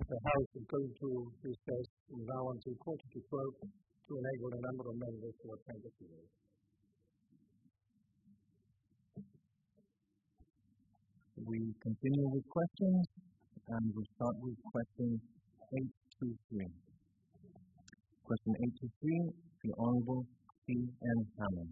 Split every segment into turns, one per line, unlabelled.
the House is going to recess now until 11:45 to enable a number of members to attend the hearing.
We continue with questions, and we start with question 823. Question 823, the Honourable C.N. Hammond.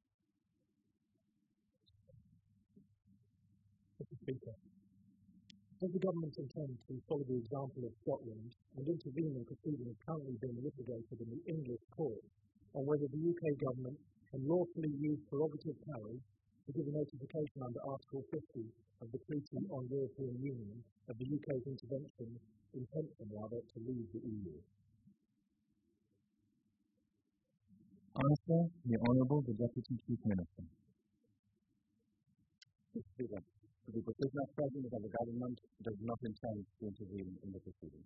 Mr. Speaker, does the government intend to follow the example of Scotland and intervene in proceedings currently being litigated in the English court on whether the UK government can lawfully use prerogative powers to give a notification under Article 50 of the Treaty on European Union of the UK's intention to leave the EU?
Answer, the Honourable the Deputy Chief Minister.
Mr. Speaker, the position of President of the Government does not intend to intervene in the proceedings.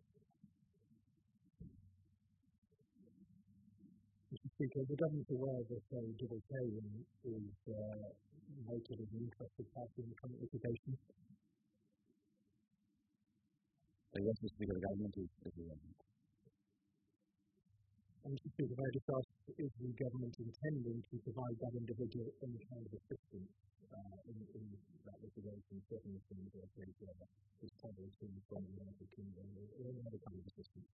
Mr. Speaker, is the government aware that Double K is noted as an interested party in the current litigation?
Yes, Mr. Speaker, the government is aware.
And Mr. Speaker, I just asked, is the government intending to provide that individual any kind of assistance in that litigation, certainly from the case where his father is being from the United Kingdom, or any other kind of assistance?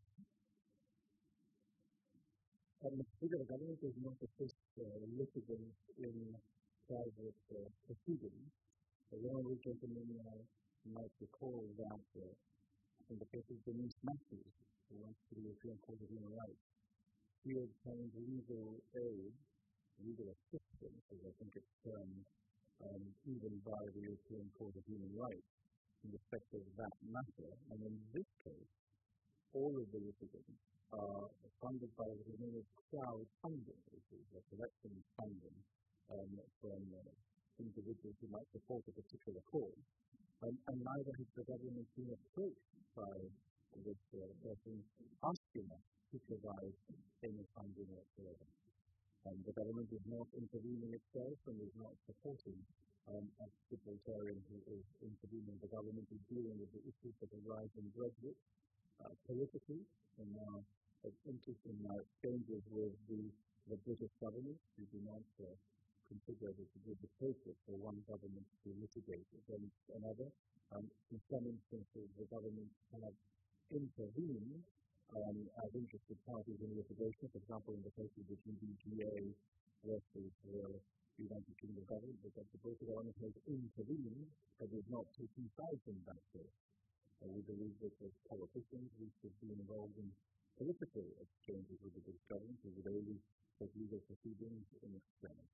Mr. Speaker, the government does not assist litigants in private proceedings. One of the gentlemen might recall that in the case of Denise Matthews, who went to the European Court of Human Rights, he obtained legal aid, legal assistance, as I think it's termed, even by the European Court of Human Rights in respect of that matter. And in this case, all of the litigants are funded by what is known as crowdfunding, which is a collection of funding from individuals who might support a particular cause. And neither has the government been approached by this person asking us to provide any funding whatsoever. The government is not intervening itself and is not supporting a Gibraltarian who is intervening. The government is dealing with the issues that arise in Brexit politically, and now interesting exchanges with the British government, who do not consider that it is appropriate for one government to litigate against another. In some instances, the government have intervened as interested parties in litigation. For example, in the case of the GBGA versus the United Kingdom government, the British government has intervened, but is not taking sides in that case. We believe that as politicians, we should be involved in political exchanges with the British government, who would only take legal proceedings in exchange.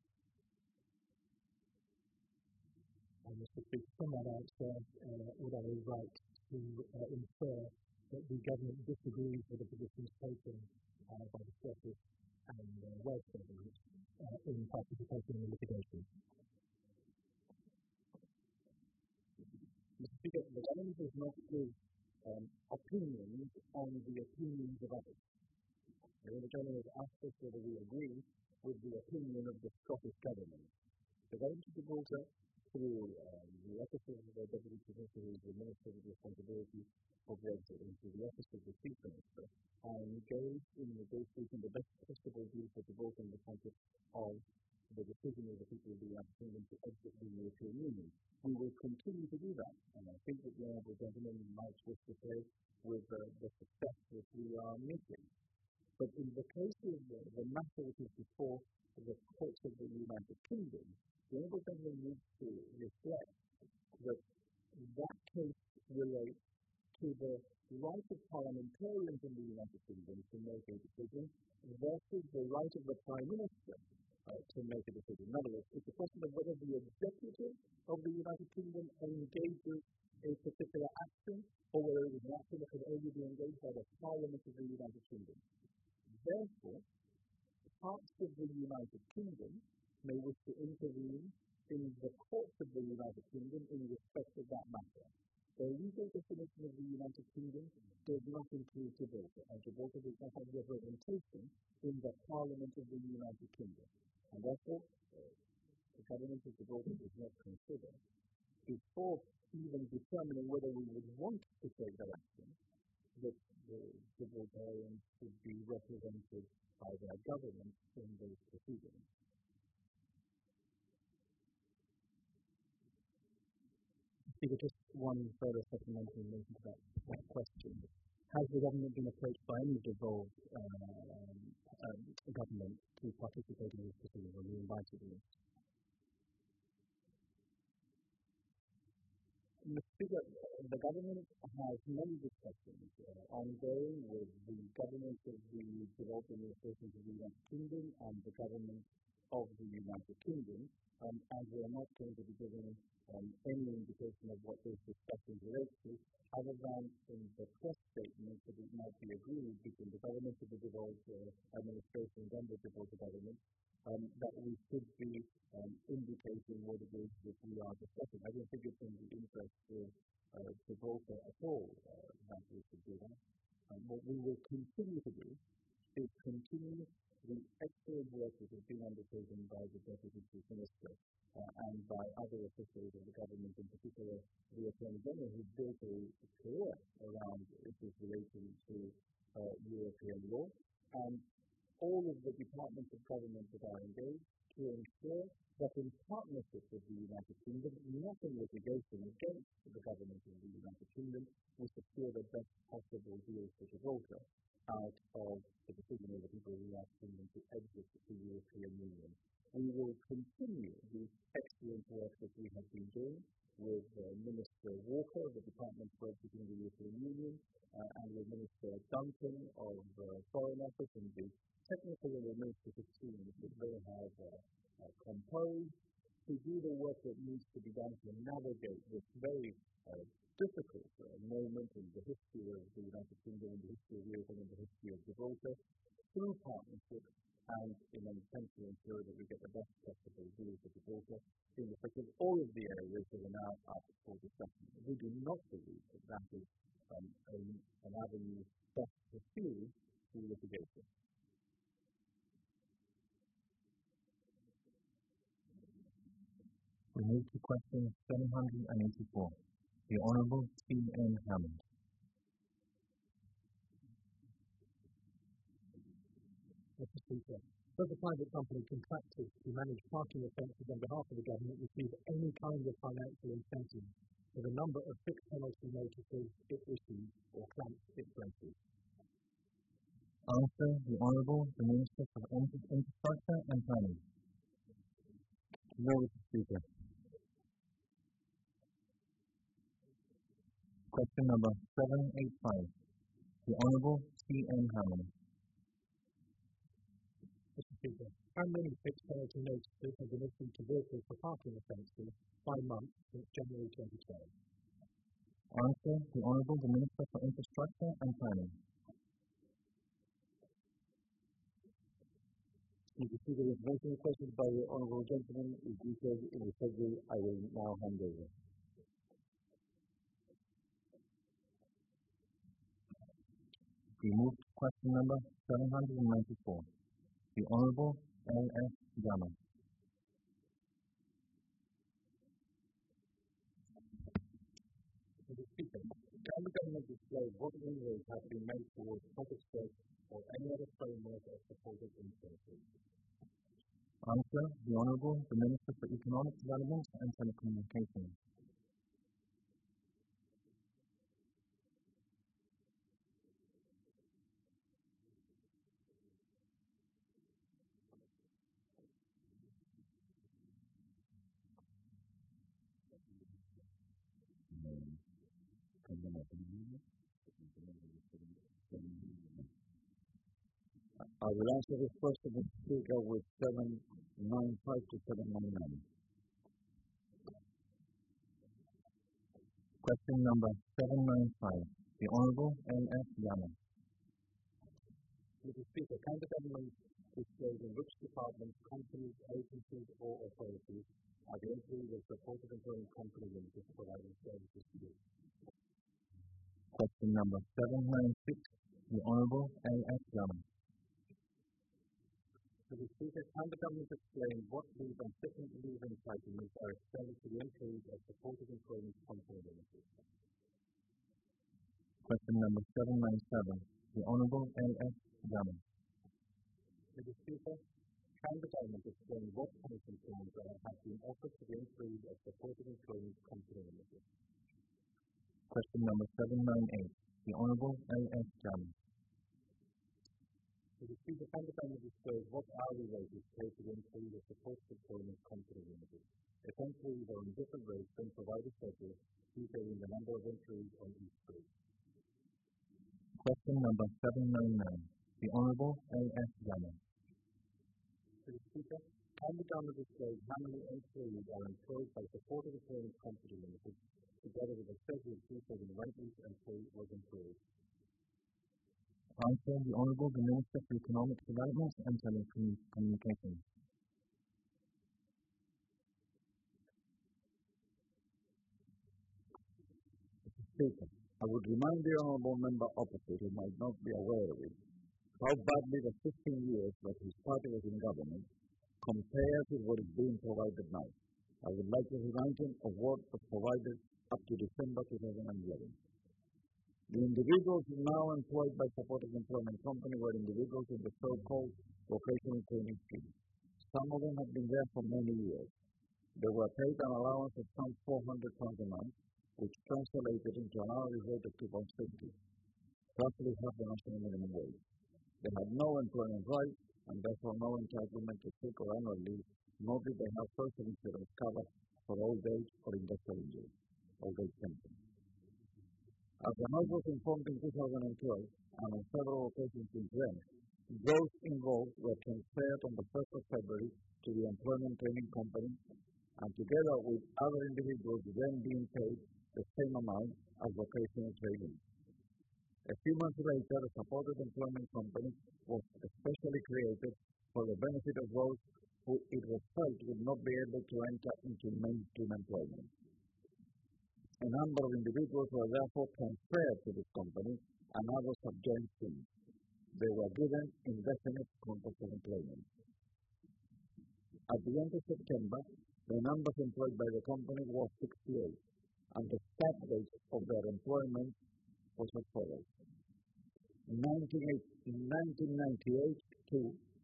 Mr. Speaker, from that answer, would I be right to infer that the government disagrees with the positions taken by the Scottish and Welsh governments in participating in the litigation?
Mr. Speaker, the government does not give opinions on the opinions of others. The gentleman has asked us whether we agree with the opinion of the Scottish government. The government of Gibraltar, through the office of the Deputy Chief Minister, who is the Minister with responsibility for Brexit, and through the office of the Chief Minister, are engaged in negotiating the best possible deal for Gibraltar in the context of the decision of the people of the United Kingdom to exit the European Union. We will continue to do that, and I think that the Honourable Gentleman might wish to say with the success that we are making. But in the case of the matter which is before the courts of the United Kingdom, the Honourable Gentleman needs to reflect that that case relates to the right of parliamentarians in the United Kingdom to make a decision versus the right of the Prime Minister to make a decision. In other words, it's a question of whether the executive of the United Kingdom engages a particular action, or whether it is an action that can only be engaged by the Parliament of the United Kingdom. Therefore, parts of the United Kingdom may wish to intervene in the courts of the United Kingdom in respect of that matter. The legal definition of the United Kingdom does not include Gibraltar, and Gibraltar does not have representation in the Parliament of the United Kingdom. And therefore, the government of Gibraltar does not consider, before even determining whether we would want to take that action, further supplementary in relation to that question. Has the government been approached by any devolved government to participate in this proceeding, or be invited in it? The government has many discussions ongoing with the government of the devolved administrations of the United Kingdom and the government of the United Kingdom, and we are not going to be giving any indication of what those discussions relate to, other than in the press statement that it might be agreed between the government of the devolved administrations and the devolved government that we should be indicating what it is that we are discussing. I don't think it's in the interest of Gibraltar at all that we should do that. What we will continue to do is continue the excellent work that has been undertaken by the Deputy Chief Minister and by other officials of the government, in particular the Attorney General, who built a career around issues relating to European law, and all of the departments of government that are engaged to ensure that in partnership with the United Kingdom, not in litigation against the government of the United Kingdom, we secure the best possible deal for Gibraltar out of the decision of the people of the United Kingdom to exit the European Union. We will continue the excellent work that we have been doing with Minister Walker of the Department for Exiting the European Union and with Minister Duncan of Foreign Affairs and the technical and administrative teams that they have composed to do the work that needs to be done to navigate this very difficult moment in the history of the United Kingdom, in the history of Europe, and in the history of Gibraltar, through partnership and in an attempt to ensure that we get the best possible deal for Gibraltar in respect of all of the areas that are now up for discussion. We do not believe that that is an avenue best pursued through litigation.
We move to question 784. The Honourable C.N. Hammond.
Mr. Speaker, does a private company contracted to manage parking offences on behalf of the government receive any kind of financial incentive for the number of fixed penalty notices it issues or clamps it places?
Answer: the Honourable the Minister for Infrastructure and Planning.
No, Mr. Speaker.
Question number 785. The Honourable C.N. Hammond.
Mr. Speaker, how many fixed penalty notices have been issued to vehicles for parking offences by month since January 2012?
Answer: the Honourable the Minister for Infrastructure and Planning.
Mr. Speaker, the information requested by the Honourable Gentleman is detailed in the schedule I will now hand over.
We move to question number 794. The Honourable L.S. Jama.
Mr. Speaker, can the government disclose what inroads have been made towards public search or any other framework of supported instances?
Answer: the Honourable the Minister for Economic Development and Telecommunications.
I will answer this question, Mr. Speaker, with 795 to 799.
Question number 795. The Honourable L.S. Jama.
Mr. Speaker, can the government disclose in which departments, companies, agencies or authorities are the employees of supported employment company limited providing services to you?
Question number 796. The Honourable L.S. Jama.
Mr. Speaker, can the government explain what leave and different leave entitlements are extended to the employees of supported employment company limited?
Question number 797. The Honourable L.S. Jama.
Mr. Speaker, can the government explain what pension plans have been offered to the employees of supported employment company limited?
Question number 798. The Honorable A.S. Jami.
The Speaker, can the government disclose what hourly rate is paid to the employee of the post-employment company limited? If employees are on different rates, then provide a schedule detailing the number of employees on each group.
Question number 799. The Honorable A.S. Jami.
The Speaker, can the government disclose how many employees are employed by supported employment company limited, together with a schedule detailing when each employee was employed?
Answer, the Honorable the Minister for Economic Development and Telecommunications.
Mr. Speaker, I would remind the Honourable Member opposite who might not be aware of it, how badly the 15 years that his party was in government compared with what is being provided now. I would like to remind him of what was provided up to December 2011. The individuals now employed by supported employment company were individuals in the so-called vocational training scheme. Some of them have been there for many years. They were paid an allowance of some £400 a month, which translated into an hourly rate of £2.50, roughly half the national minimum wage. They had no employment rights and therefore no entitlement to sick or annual leave, nor did they have social insurance cover for old age or industrial injury, old age pension. As the House was informed in 2012, and on several occasions since then, those involved were transferred on the 1st of February to the employment training company, and together with other individuals then being paid the same amount as vocational training. A few months later, the supported employment company was especially created for the benefit of those who it was felt would not be able to enter into mainstream employment. A number of individuals were therefore transferred to this company and others have joined since. They were given indefinite contracts of employment. At the end of September, the numbers employed by the company was 68, and the start date of their employment was as follows: 1998 to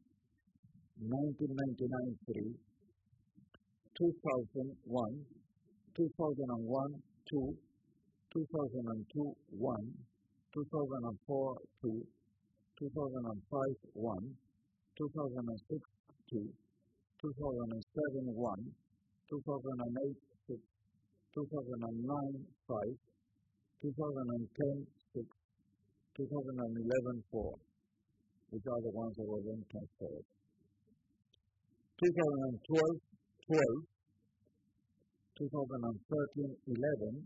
1999 3, 2001, 2001 2, 2002 1, 2004 2, 2005 1, 2006 2, 2007 1, 2008 6, 2009 5, 2010 6, 2011 4, which are the ones that were then transferred. 2012 12, 2013 11,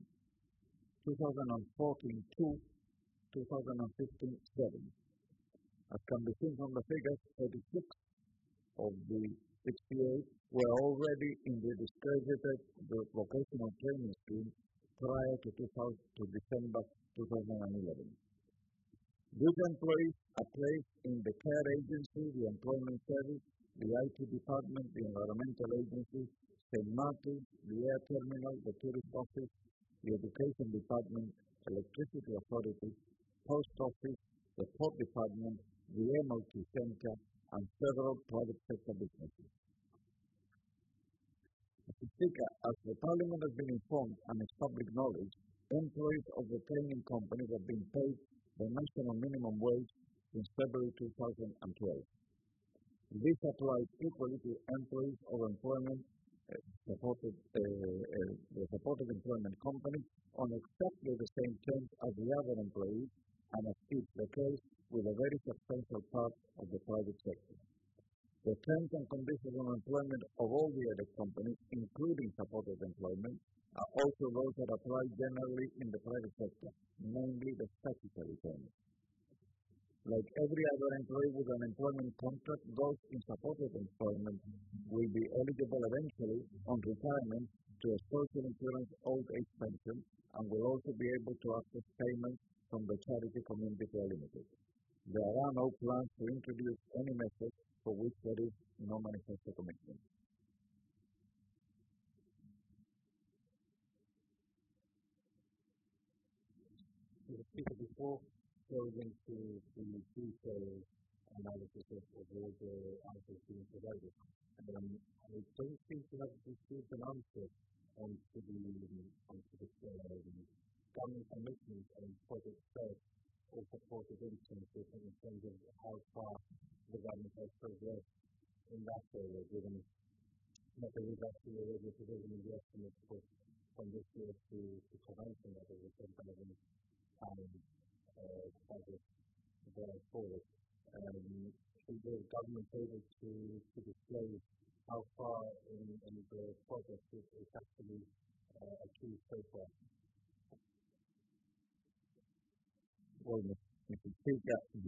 2014 2, 2015 7. As can be seen from the figures, 36 of the 68 were already in the discredited vocational training scheme prior to December 2011. These employees are placed in the care agency, the employment service, the IT department, the environmental agency, St. Martin's, the air terminal, the tourist office, the education department, electricity authority, post office, the port department, the MOT center, and several private sector businesses. Mr. Speaker, as the Parliament has been informed and is public knowledge, employees of the training companies have been paid the national minimum wage since February 2012. This applies equally to employees of employment the supported employment company on exactly the same terms as the other employees, and as is the case with a very substantial part of the private sector. The terms and conditions of employment of all the other companies, including supported employment, are also those that apply generally in the private sector, namely the statutory terms. Like every other employee with an employment contract, those in supported employment will be eligible eventually on retirement to a social insurance old age pension and will also be able to access payments from the charity Community Care Limited. There are no plans to introduce any method for which there is no manifesto commitment.
Before going into the detailed analysis of all the answers being provided, I don't seem to have received an answer onto the government commitments and project search or supported instances in terms of how far the government has progressed in that area, given that there is actually already a provision in the estimates from this year to prevention that there is a 10,000 budget going forward. Is the government able to disclose how far in the project it's actually achieved so far?
Well, if you take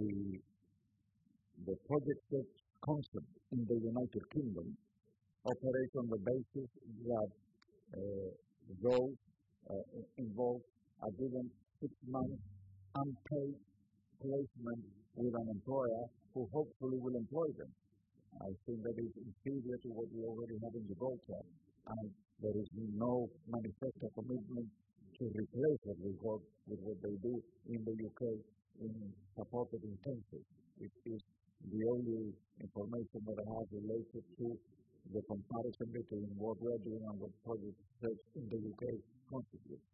the project search concept in the United Kingdom operates on the basis that those involved are given 6 months unpaid placement with an employer who hopefully will employ them. I think that is inferior to what we already have in Gibraltar, and there is no manifesto commitment to replace it with what they do in the UK in supported intensive. It is the only information that I have related to the comparison between what we are doing and what project search in the UK constitutes.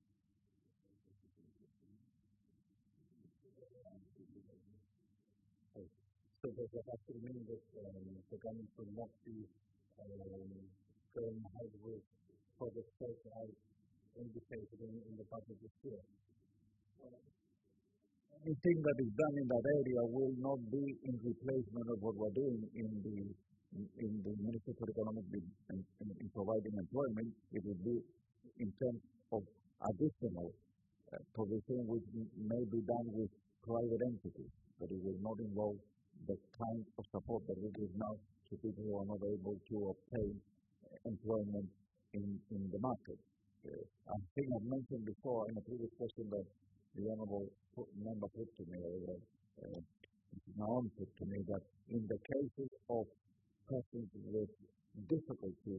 So does that actually mean that the government will not be going ahead with project search as indicated in the budget this year?
Anything that is done in that area will not be in replacement of what we're doing in the Ministry for Economic and in providing employment. It will be in terms of additional provision which may be done with private entities, but it will not involve the kind of support that we give now to people who are not able to obtain employment in the market. I think I've mentioned before in a previous question that the Honourable Member put to me, put to me, that in the cases of persons with difficulties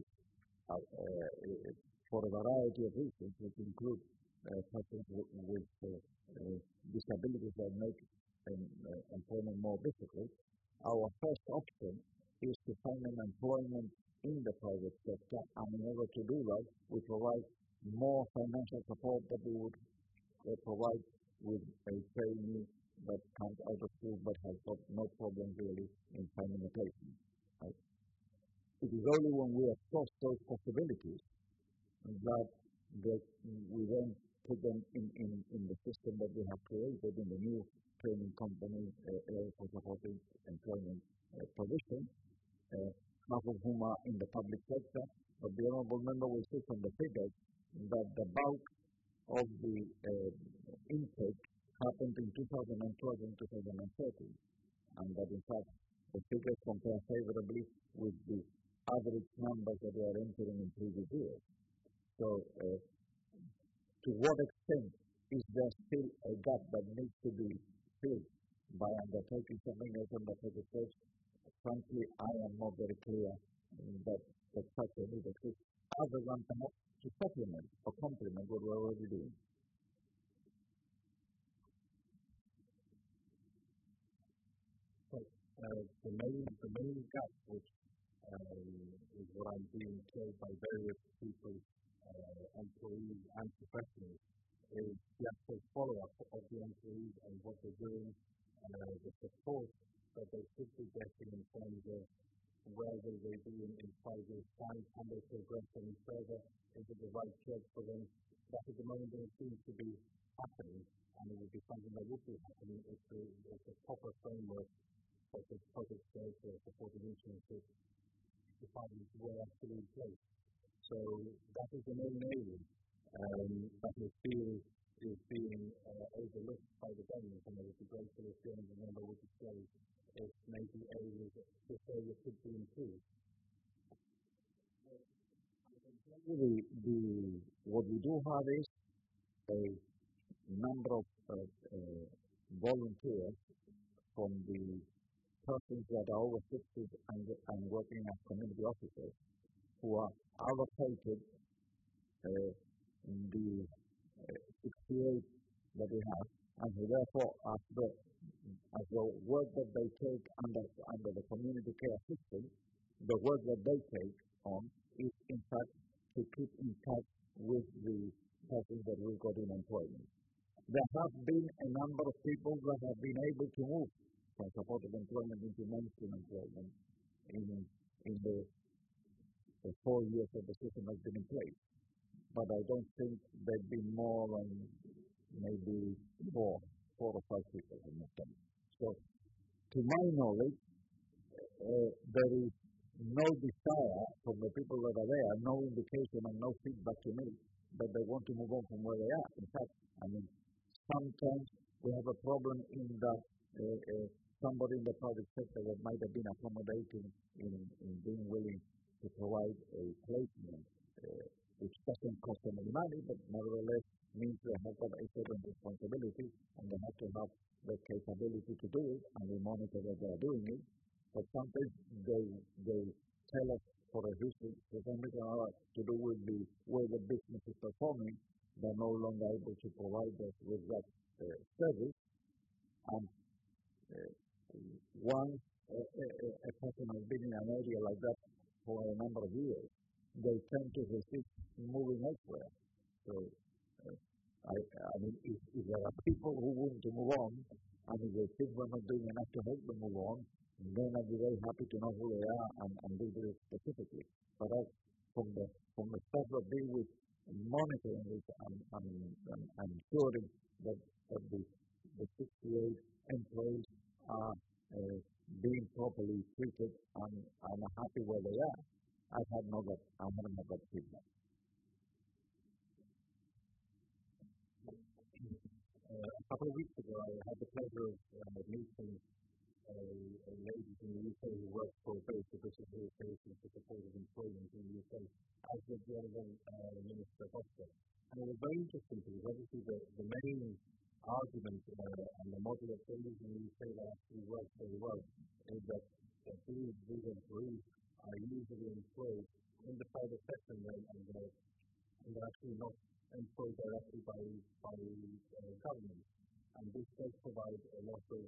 for a variety of reasons, which include persons with disabilities that make employment more difficult, our first option is to find an employment in the private sector, and in order to do that, we provide more financial support that we would provide with a trainee that comes out of school but has got no problem really in finding a placement. Right? It is only when we exhaust those possibilities that we then put them in the system that we have created in the new training company for supporting employment provision, half of whom are in the public sector, but the Honourable Member will see from the figures that the bulk of the intake happened in 2012 and 2013, and that in fact the figures compare favourably with the average numbers that we are entering in previous years. So, to what extent is there still a gap that needs to be filled by undertaking something else on the project search? Frankly, I am not very clear that such a need exists, other than perhaps to supplement or complement what we're already doing.
So, the main gap, which is what I'm being told by various people, employees and professionals, is the actual follow-up of the employees and what they're doing, the support that they should be getting in terms of where will they be in 5 years' time, can they progress any further, is it the right job for them? That at the moment there seems to be happening, and it would be something that would be happening if the proper framework such as project search or supported internships departments were actually in place. So that is the main area that we feel is being overlooked by the government, and it would be great for the Honourable Member would disclose if maybe this area could be improved.
What we do have is a number of volunteers from the persons that are over 60 and working as community officers who are allocated in the 68 that we have, and who therefore, as the work that they take under the community care system, the work that they take on is in fact to keep in touch with the persons that we've got in employment. There have been a number of people that have been able to move from supported employment into mainstream employment in the 4 years that the system has been in place. But I don't think there've been more than maybe four or five people in that time. So, to my knowledge, there is no desire from the people that are there, no indication and no feedback to me that they want to move on from where they are. In fact, sometimes we have a problem in that somebody in the private sector that might have been accommodating in being willing to provide a placement which doesn't cost them any money, but nevertheless means they have got a certain responsibility and they have to have the capability to do it, and we monitor that they are doing it. But sometimes they tell us for a reason, for some reason or other, to do with the way the business is performing, they're no longer able to provide us with that service. And once a person has been in an area like that for a number of years, they tend to resist moving elsewhere. So, if there are people who want to move on, and if they think we're not doing enough to help them move on, then I'd be very happy to know who they are and do this specifically. But from the stuff that deal with monitoring it and ensuring that the 68 employees are being properly treated and are happy where they are, I haven't had that feedback.
A couple of weeks ago, I had the pleasure of meeting a lady from the UK who works for a very specific organization for supported employment in the UK, as did the other Minister of Offset. And it was very interesting because obviously the main argument and the model of things in the UK that actually works very well is that these employees are usually employed in the private sector and they're actually not employed directly by government. And this does provide a lot of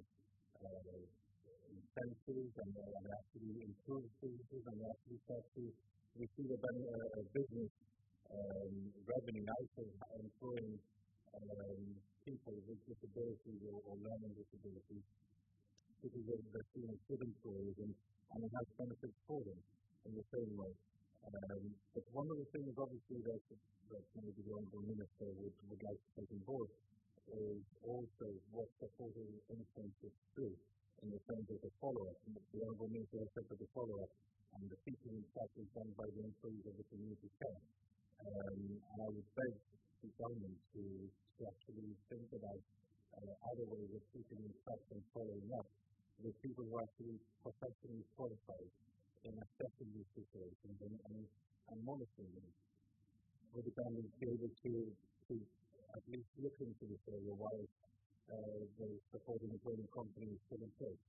incentives and they actually improve businesses and they actually start to receive a business revenue out of employing people with disabilities or learning disabilities because they're seen as good employers and it has benefits for them in the same way. But one of the things obviously that maybe the Honourable Minister would like to take on board is also what supported incentives do in the terms of the follow-up. The Honourable Minister has said that the follow-up and the teaching and stuff is done by the employees of the community care. And I would beg the government to actually think about other ways of teaching and stuff and following up with people who are actually professionally qualified in assessing these situations and monitoring them. Would the government be able to at least look into this area while the supporting employment company is still in place?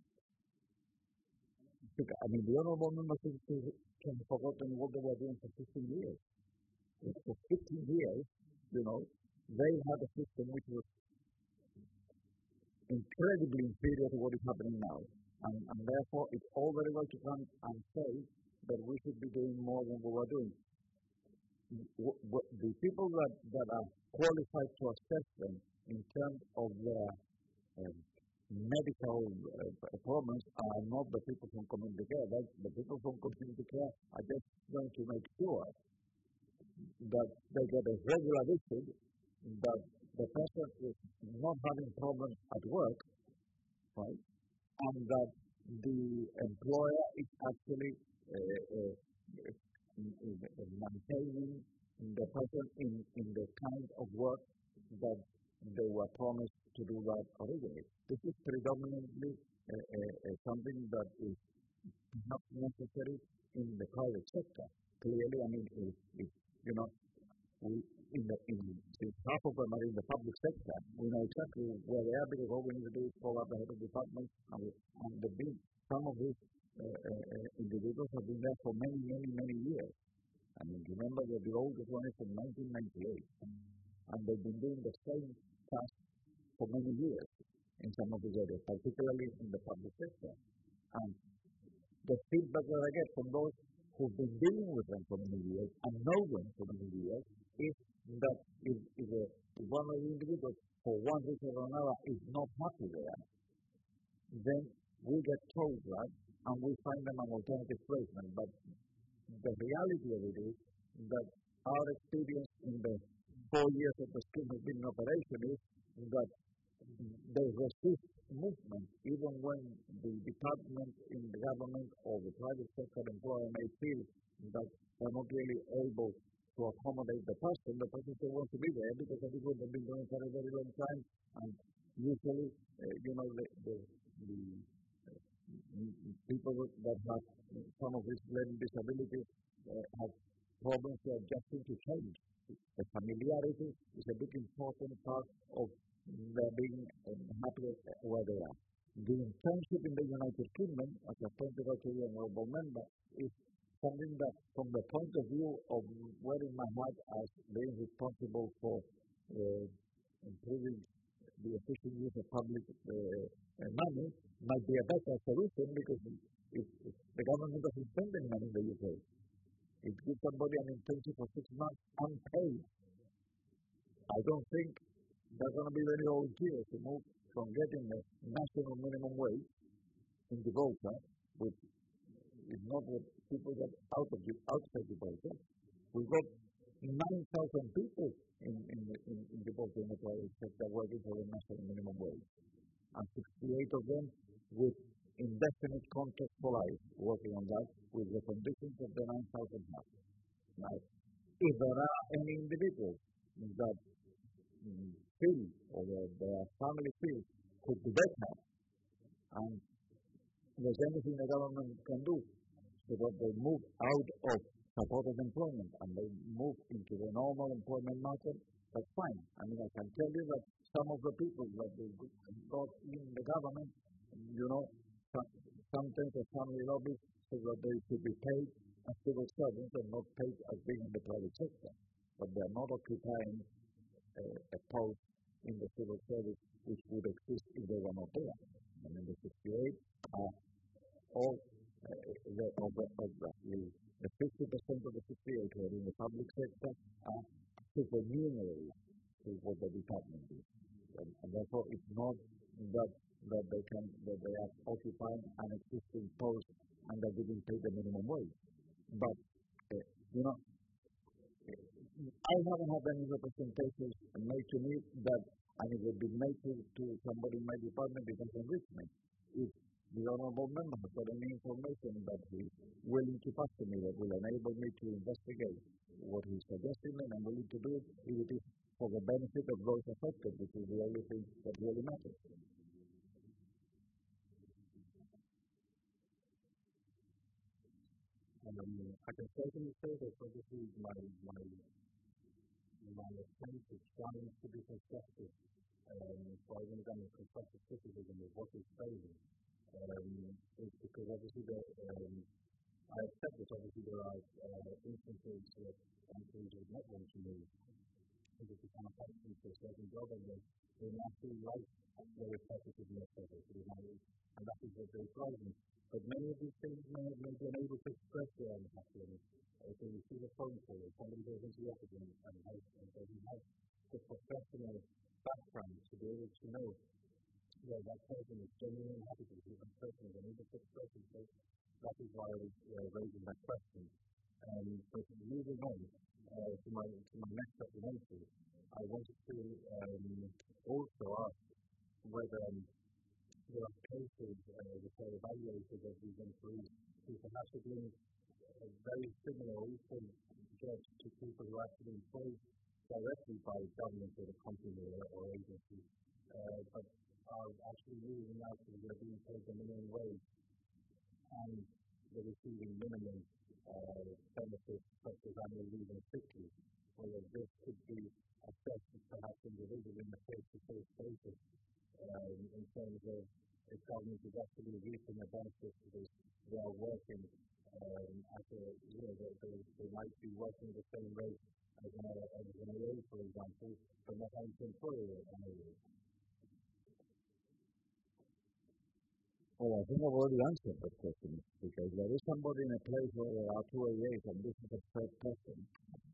The Honourable Member can have forgotten what they were doing for 15 years. For 15 years, they had a system which was incredibly inferior to what is happening now. And therefore, it's all very well to come and say that we should be doing more than we were doing. The people that are qualified to assess them in terms of their medical problems are not the people from community care. The people from community care are just going to make sure that they get a regular visit, that the person is not having problems at work, right? And that the employer is actually maintaining the person in the kind of work that they were promised to do that originally. This is predominantly something that is not necessary in the private sector. Clearly, since half of them are in the public sector, we know exactly where they are because all we need to do is call up the head of department and some of these individuals have been there for many, many, many years. Remember that the oldest one is from 1998, and they've been doing the same task for many years in some of these areas, particularly in the public sector. And the feedback that I get from those who've been dealing with them for many years and know them for many years is that if one of the individuals, for one reason or another, is not happy there, then we get told that and we find them an alternative placement. But the reality of it is that our experience in the 4 years that the scheme has been in operation is that they resist movement, even when the department in the government or the private sector employer may feel that they're not really able to accommodate the person still wants to be there because that is what they've been doing for a very long time. And usually, the people that have some of these learning disabilities have problems adjusting to change. The familiarity is a big important part of their being happy where they are. The internship in the United Kingdom, as I pointed out to the honourable member, is something that, from the point of view of wearing my hat as being responsible for improving the efficient use of public money, might be a better solution because if the government doesn't spend any money in the UK, it gives somebody an internship for 6 months unpaid. I don't think they're going to be very volunteers to move from getting the national minimum wage in Gibraltar, which is not what people get outside Gibraltar. We've got 9,000 people in Gibraltar in the private sector working for the national minimum wage, and 68 of them with indefinite contract for life working on that with the conditions of the 9,000 have. Now, if there are any individuals that feel or their family feels could be better, and there's anything the government can do so that they move out of supported employment and they move into the normal employment market, that's fine. I mean, I can tell you that some of the people that they got in the government, sometimes the family lobbies so that they should be paid as civil servants and not paid as being in the private sector. But they are not occupying a post in the civil service which would exist if they were not there. I mean, the 68 are all the 50% of the 68 who are in the public sector are supernumerary to what the department is. And therefore, it's not that they are occupying an existing post and they're getting paid the minimum wage. But, I haven't had any representations made to me that, and it would be made to somebody in my department, it doesn't reach me. If the honourable member has got any information that he's willing to pass to me that will enable me to investigate what he's suggesting, then I'm willing to do it if it is for the benefit of those affected, which is the only thing that really matters.
I can certainly say that obviously my attempt is trying to be constructive, so I think I'm a constructive criticism of what is failing. It's because obviously I accept that obviously there are instances where countries would not want to move because they can't function for a certain job and they naturally like the repetitiveness of it, and that is what they thrive in. But many of these things may be unable to express their unhappiness. If they receive a phone call, somebody goes into the office and doesn't have the professional background to be able to know that person is genuinely happy to be that person is unable to express himself. That is why I was raising that question. But moving on to my next supplementary, I wanted to also ask whether there are cases which are evaluated of these employees who perhaps have been very similar or equal jobs to people who are actually employed directly by government or the company or agency, but are actually moving out because they're being paid the minimum wage and they're receiving minimum benefits such as annual leave and sick leave, whether this could be assessed perhaps individually in a face-to-face basis in terms of if government is actually reaping the benefits because they are working they might be working the same rate as an AA, for example, but not having to employ an AA.
Well, I think I've already answered that question, because there is somebody in a place where there are two AAs and this is a third person.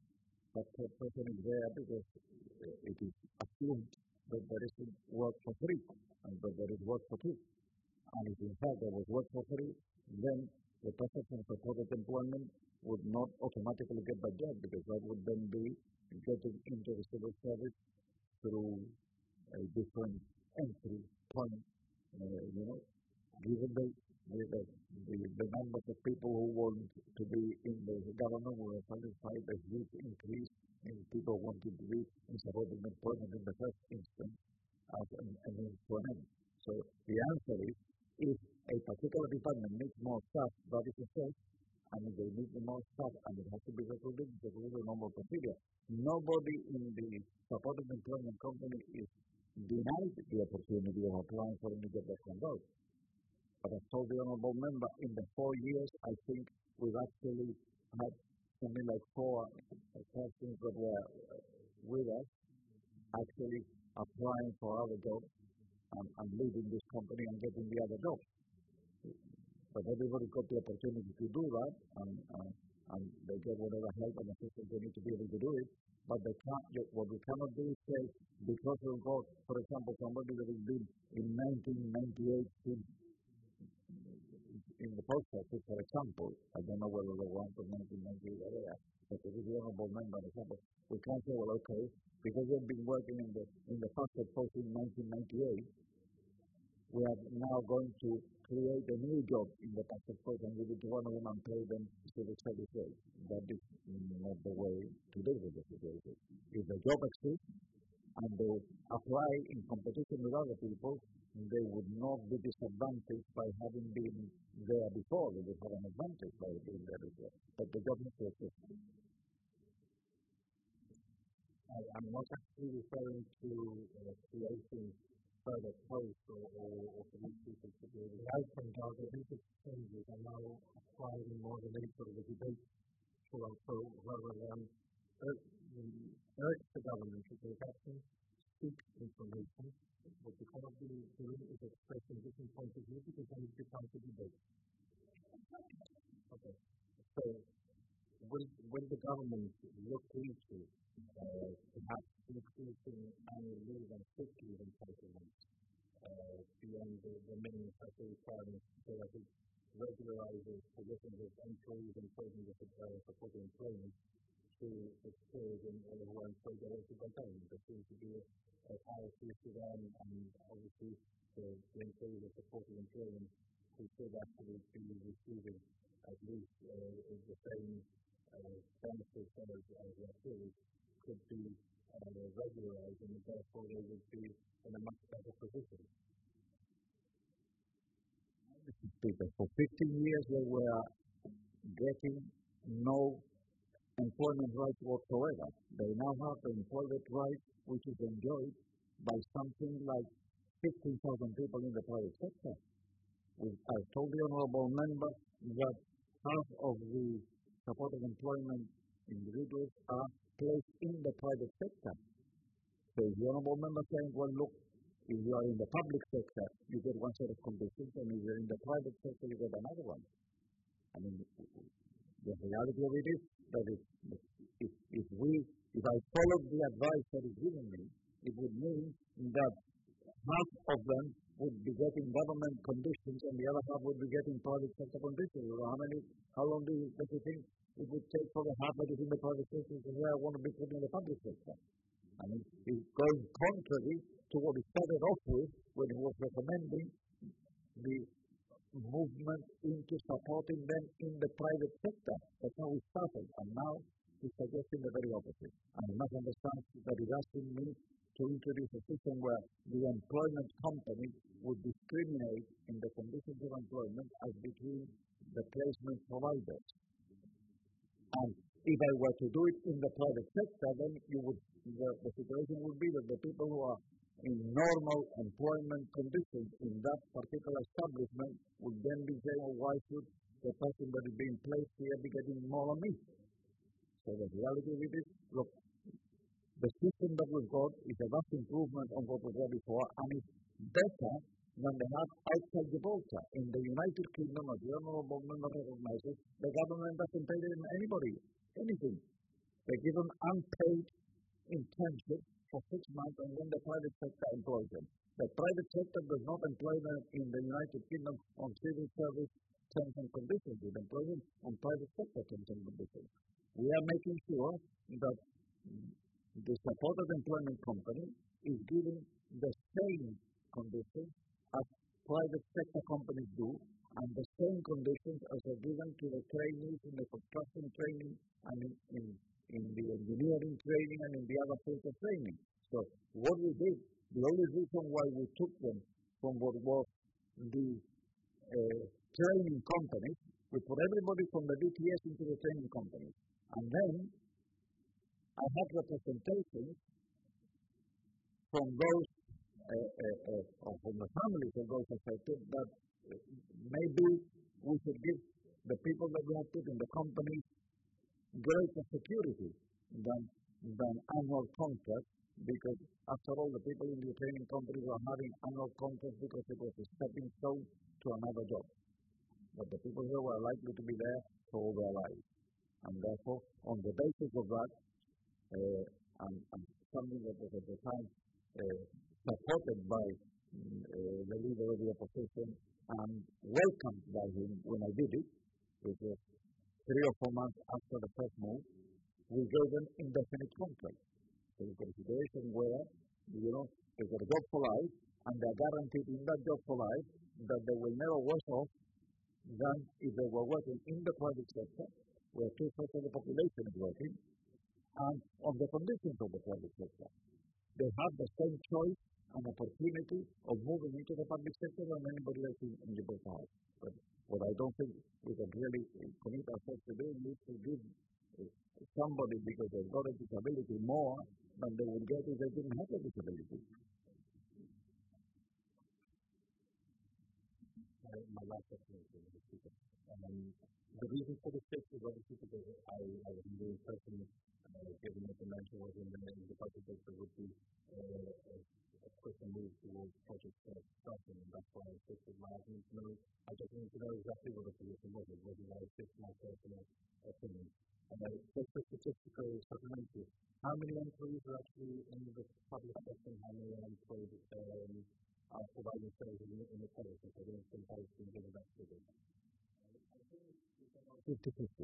that third person is there because it is assumed that there is work for free and that there is work for two. And if in fact there was work for free, then the person from supported employment would not automatically get the job because that would then be getting into the civil service through a different entry point, given the numbers of people who want to be in the government, we have satisfied a huge increase in people wanting to be in supported employment in the first instance as an employment. So the answer is, if a particular department needs more staff, that is a fact, and if they need more staff and it has to be recruited, it's a normal procedure. Nobody in the supported employment company is denied the opportunity of applying for any job that comes out. But as told the Honourable Member, in the 4 years, I think we've actually had something like 4 persons that were with us actually applying for other jobs and leaving this company and getting the other job. But everybody got the opportunity to do that, and they get whatever help and assistance they need to be able to do it. But they can't. What we cannot do is say, because we've got, for example, somebody that has been in 1998 in the post office, for example. I don't know whether the ones from 1998 are there, but if it's the Honourable Member, for example, we can't say, well, okay, because they've been working in the passport post in 1998, we are now going to create a new job in the passport post and give it to one of them and pay them civil service rate. That is not the way to deal with the situation. If the job exists and they apply in competition with other people, they would not be disadvantaged by having been there before. They would have an advantage by being there before. But the job is to exist.
I'm not actually referring to creating further posts or for these people to do the outcomes are that these changes are now applying more than any sort of a debate rather than urge the government to take action, seek information. What we cannot be doing is expressing different points of view because then it becomes a debate. Okay. So will the government look into perhaps increasing annual leave and sick leave entitlements beyond the minimum statutory requirements so that it regularizes positions of employees and persons of supported employment to employees who are employed directly by government? There seems to be a policy to them, and obviously the employees of supported employment who should actually be receiving at least the same benefits as their peers could be regularized, and therefore they would be in a much better position.
For 15 years they were getting no employment rights whatsoever. They now have the employment right which is enjoyed by something like 15,000 people in the private sector. I told the Honourable Member that half of the supported employment individuals are placed in the private sector. So the Honourable Member saying, well, look, if you are in the public sector, you get one set of conditions, and if you're in the private sector, you get another one. I mean, the reality of it is that if I followed the advice that is given me, it would mean that half of them would be getting government conditions and the other half would be getting private sector conditions. How long does you think it would take for the half that is in the private sector to say, I want to be put in the public sector? I mean, it's going contrary to what he started off with when he was recommending the movement into supporting them in the private sector. That's how we started, and now he's suggesting the very opposite. And you must understand that he's asking me to introduce a system where the employment company would discriminate in the conditions of employment as between the placement providers. And if I were to do it in the private sector, then the situation would be that the people who are in normal employment conditions in that particular establishment would then be saying, well, why should the person that is being placed here be getting more than me? So the reality of it is, look, the system that we've got is a vast improvement on what was there before, and it's better than they have outside Gibraltar. In the United Kingdom, as the Honourable Member recognizes, the government doesn't pay anybody anything. They give them unpaid internship for 6 months, and then the private sector employs them. The private sector does not employ them in the United Kingdom on civil service terms and conditions. It employs them on private sector terms and conditions. We are making sure that the supported employment company is giving the same conditions as private sector companies do, and the same conditions as are given to the trainees in the construction training and in the engineering training and in the other fields of training. So what we did, the only reason why we took them from what was the training companies, we put everybody from the DTS into the training companies. And then I had representations from those, or from the families of those affected, that maybe we should give the people that we have put in the companies greater security than annual contracts, because after all, the people in the training companies are having annual contracts because it was a stepping stone to another job. But the people here were likely to be there for all their lives. And therefore, on the basis of that, and something that was at the time supported by the leader of the opposition and welcomed by him when I did it, which was 3 or 4 months after the first move, we gave them indefinite contracts. So we've got a situation where, they've got a job for life, and they're guaranteed in that job for life that they will never worse off than if they were working in the private sector, where 2/3 of the population is working, and on the conditions of the private sector. They have the same choice and opportunity of moving into the public sector than anybody else in Gibraltar has. But what I don't think we can really commit ourselves to doing is to give somebody, because they've got a disability, more than they would get if they didn't have a disability.
My last question is the speaker. The reason for the shift is obviously because I was a new person, given that the mentor was in the budget, that there would be a quicker move towards project starting, and that's why I shifted my argument to know. I just need to know exactly what the position was. It wasn't like it's my personal opinion. Just for statistical supplementary, how many employees are actually in the public sector, and how many are employed are providing services in the public sector? I don't think I've been given that figure.
50-50.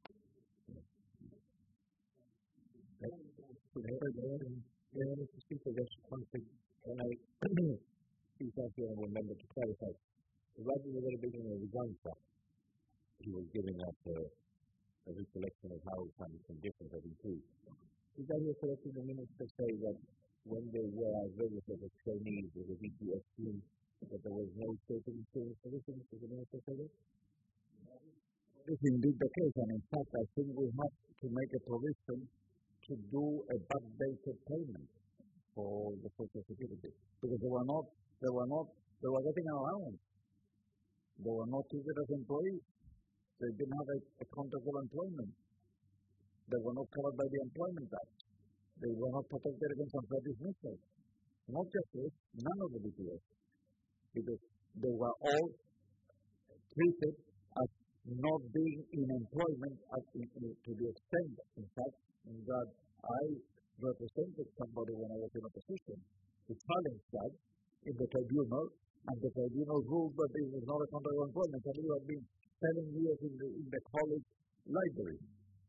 Mr. Speaker, just one thing. Can I please ask the honourable member to clarify? Right in the very beginning of his answer, he was giving us a recollection of how some conditions have improved. Is that your correct in the minutes to say that when they were registered as trainees with the DTS scheme, that there was no safety insurance provision? Is the minister say that?
This is indeed the case, and in fact, I think we have to make a provision to do a backdated payment for the Social Security, because they were getting an allowance. They were not treated as employees. They didn't have a contract of employment. They were not covered by the Employment Act. They were not protected against unfair dismissal. Not just this, none of the DTS, because they were all treated as not being in employment to the extent, in fact, that I represented somebody when I was in opposition to challenge that in the tribunal, and the tribunal ruled that this was not a contract of employment, and we have been 7 years in the college library.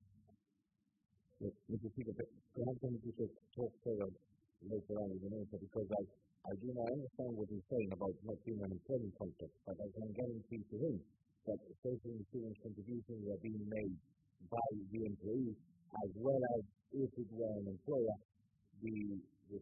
Mr. Speaker, perhaps I need to talk further later on with the minister, because I understand what he's saying about not being an employment contract, but I can guarantee to him that social insurance contributions are being made by the employees, as well as if it were an employer, the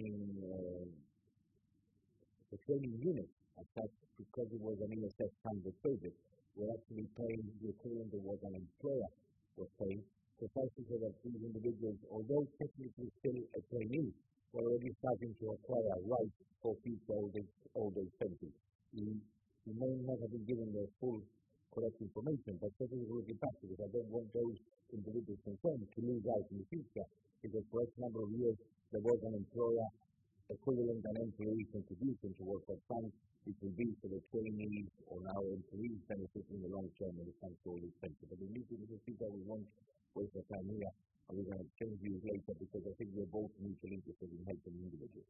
training unit, as such, because it was an ESS funded project, were actually paying the equivalent of what an employer was paying, precisely so that these individuals, although technically still a trainee, were already starting to acquire rights for future old age pensions. You may not have been given the full correct information, but certainly we'll get back to it. I don't want those individuals concerned to lose out in the future, because for X number of years there was an employer equivalent and employee contribution towards that fund, which will be for the trainees or now employees benefiting in the long term when it comes to all these pensions. But in this Speaker, we won't waste our time here.
and we're going to change views later because I think we're both mutually interested in helping individuals.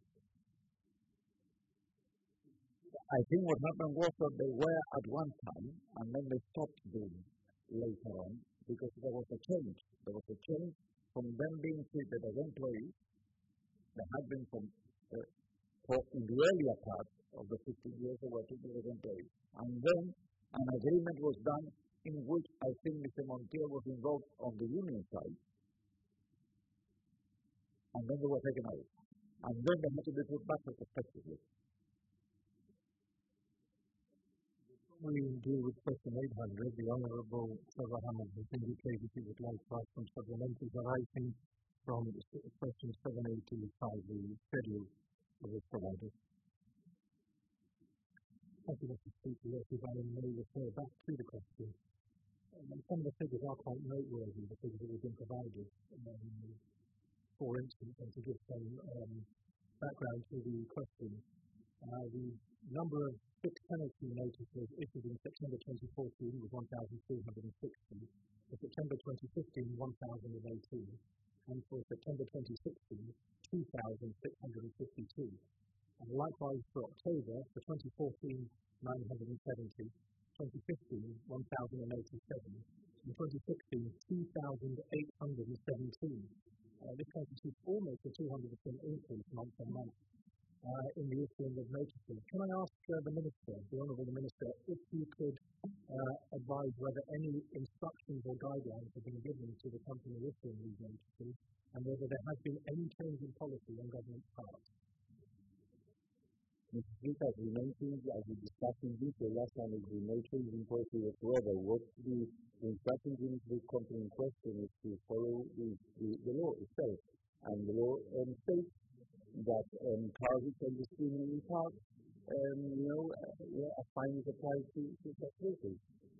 I think what happened was that they were at one time, and then they stopped being later on because there was a change. There was a change from them being treated as employees, that had been in the earlier part of the 15 years they were treated as employees. And then an agreement was done in which I think Mr. Montiel was involved on the union side, and then they were taken out. And then they had to be put back respectively.
We deal with question 800. The Honourable Trevor Hammond has indicated he would like to ask some supplementary arising from question 785, the schedule of the provider. Thank you, Mr. Speaker. Yes, if I may refer back to the question. Some of the figures are quite noteworthy, the figures that have been provided. For instance, and to give some background to the question, the number of fixed penalty notices issued in September 2014 was 1,360, for September 2015, 1,018, and for September 2016, 2,652. And likewise for October, for 2014, 970, 2015, 1,087, and 2016, 2,817. This constitutes almost a 200% increase month on month in the issuing of notices. Can I ask the Minister, the Honourable Minister, if you could advise whether any instructions or guidelines have been given to the company issuing these notices, and whether there has been any change in policy on government's part?
Mr. Speaker, as we mentioned, as we discussed in detail last time, there is no change in policy whatsoever. What the instructions in the company in question is to follow the law itself. And the law states that cars which are discriminating parts, a fine is applied to such vehicles.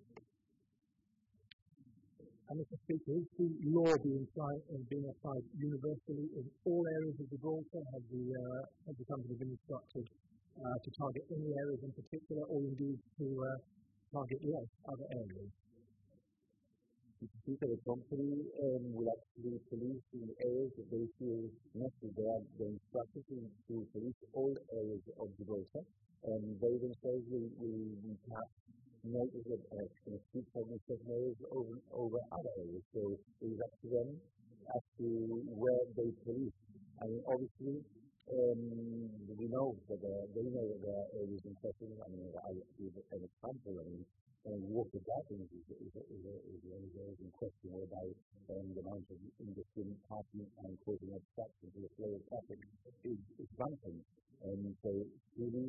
And Mr. Speaker, is the law being applied universally in all areas of Gibraltar? Has the company been instructed to target any areas in particular, or indeed to target less other areas?
Mr. Speaker, the company will actually police in the areas that they feel necessary. They are instructed to police all areas of Gibraltar, and they themselves will perhaps notice that a few problems of areas over other areas. So it is up to them as to where they police. I mean, obviously, we know that they know that there are areas in question. I mean, I will give an example. I mean, water gathering is in question, whereby the amount of industry parking and causing obstruction to the flow of traffic is rampant. And so, really,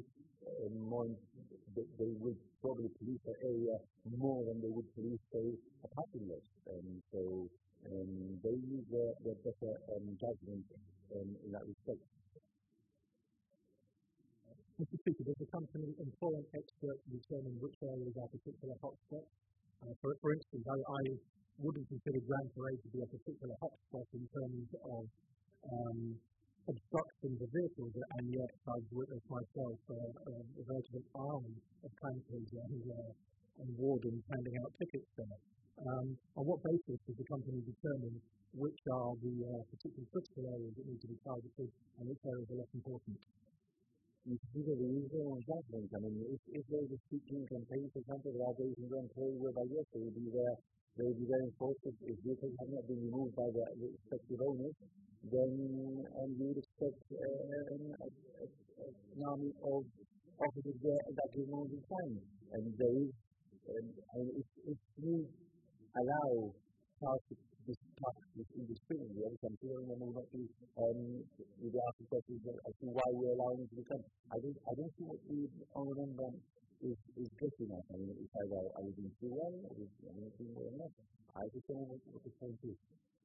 they would probably police the area more than they would police, say, a parking lot. And so, they use their better judgment in that respect.
Mr. Speaker, does the company employ an expert to determine which areas are particular hotspots? For instance, I wouldn't consider Grand Parade to be a particular hotspot in terms of obstructions of vehicles, and yet I've witnessed myself a veritable army of clampers and wardens handing out tickets there. On what basis does the company determine which are the particularly critical areas that need to be targeted and which areas are less important?
You see the reason on judgment. I mean, if there is a speaking campaign, for example, there are days in Grand Parade whereby yes, they will be there enforced if vehicles have not been removed by the respective owners, then you would expect an army of officers there at that given moment in time. And there is, if you allow cars to be parked indiscriminately, every time clearing them will not be with the asking questions as to why we're allowing it to become. I don't see what the honourable member is getting at. I mean, it's either I was doing too well, or I'm not doing well enough. I just don't know what the point is.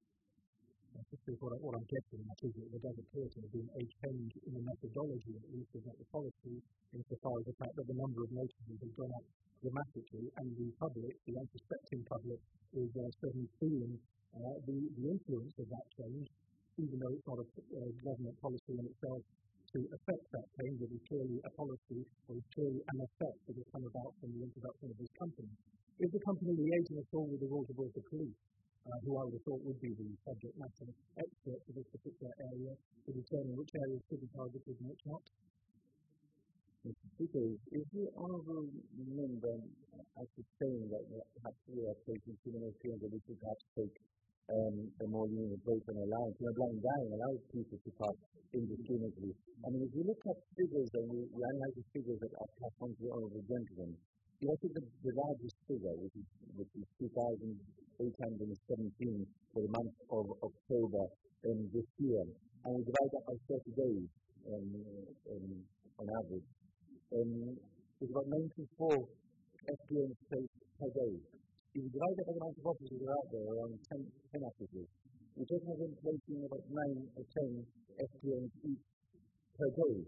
What I'm getting at is that there does appear to have been a change in the methodology, at least of the policy, insofar as the fact that the number of notices has gone up dramatically, and the public, the unsuspecting public, is certainly feeling the influence of that change, even though it's not a government policy in itself to affect that change. It is clearly a policy, or is clearly an effect that has come about from the introduction of this company. Is the company liaising at all with the Gibraltar Police who I would have thought would be the subject matter expert for this particular area, to determine which areas should be targeted and which not?
Mr. Speaker, is the honourable member actually saying that perhaps we are taking too many things that we should perhaps take a more lenient approach and allow people to pass indiscriminately? I mean, if you look at figures and we analyze the figures that are passed on to the honourable gentleman, you look at the largest figure, which is 2,817 for the month of October this year, and we divide that by 30 days on average. It's about 94 FPNs per day. If you divide that by the amount of officers that are out there, around 10 officers, we're talking about them placing about 9 or 10 FPNs each per day.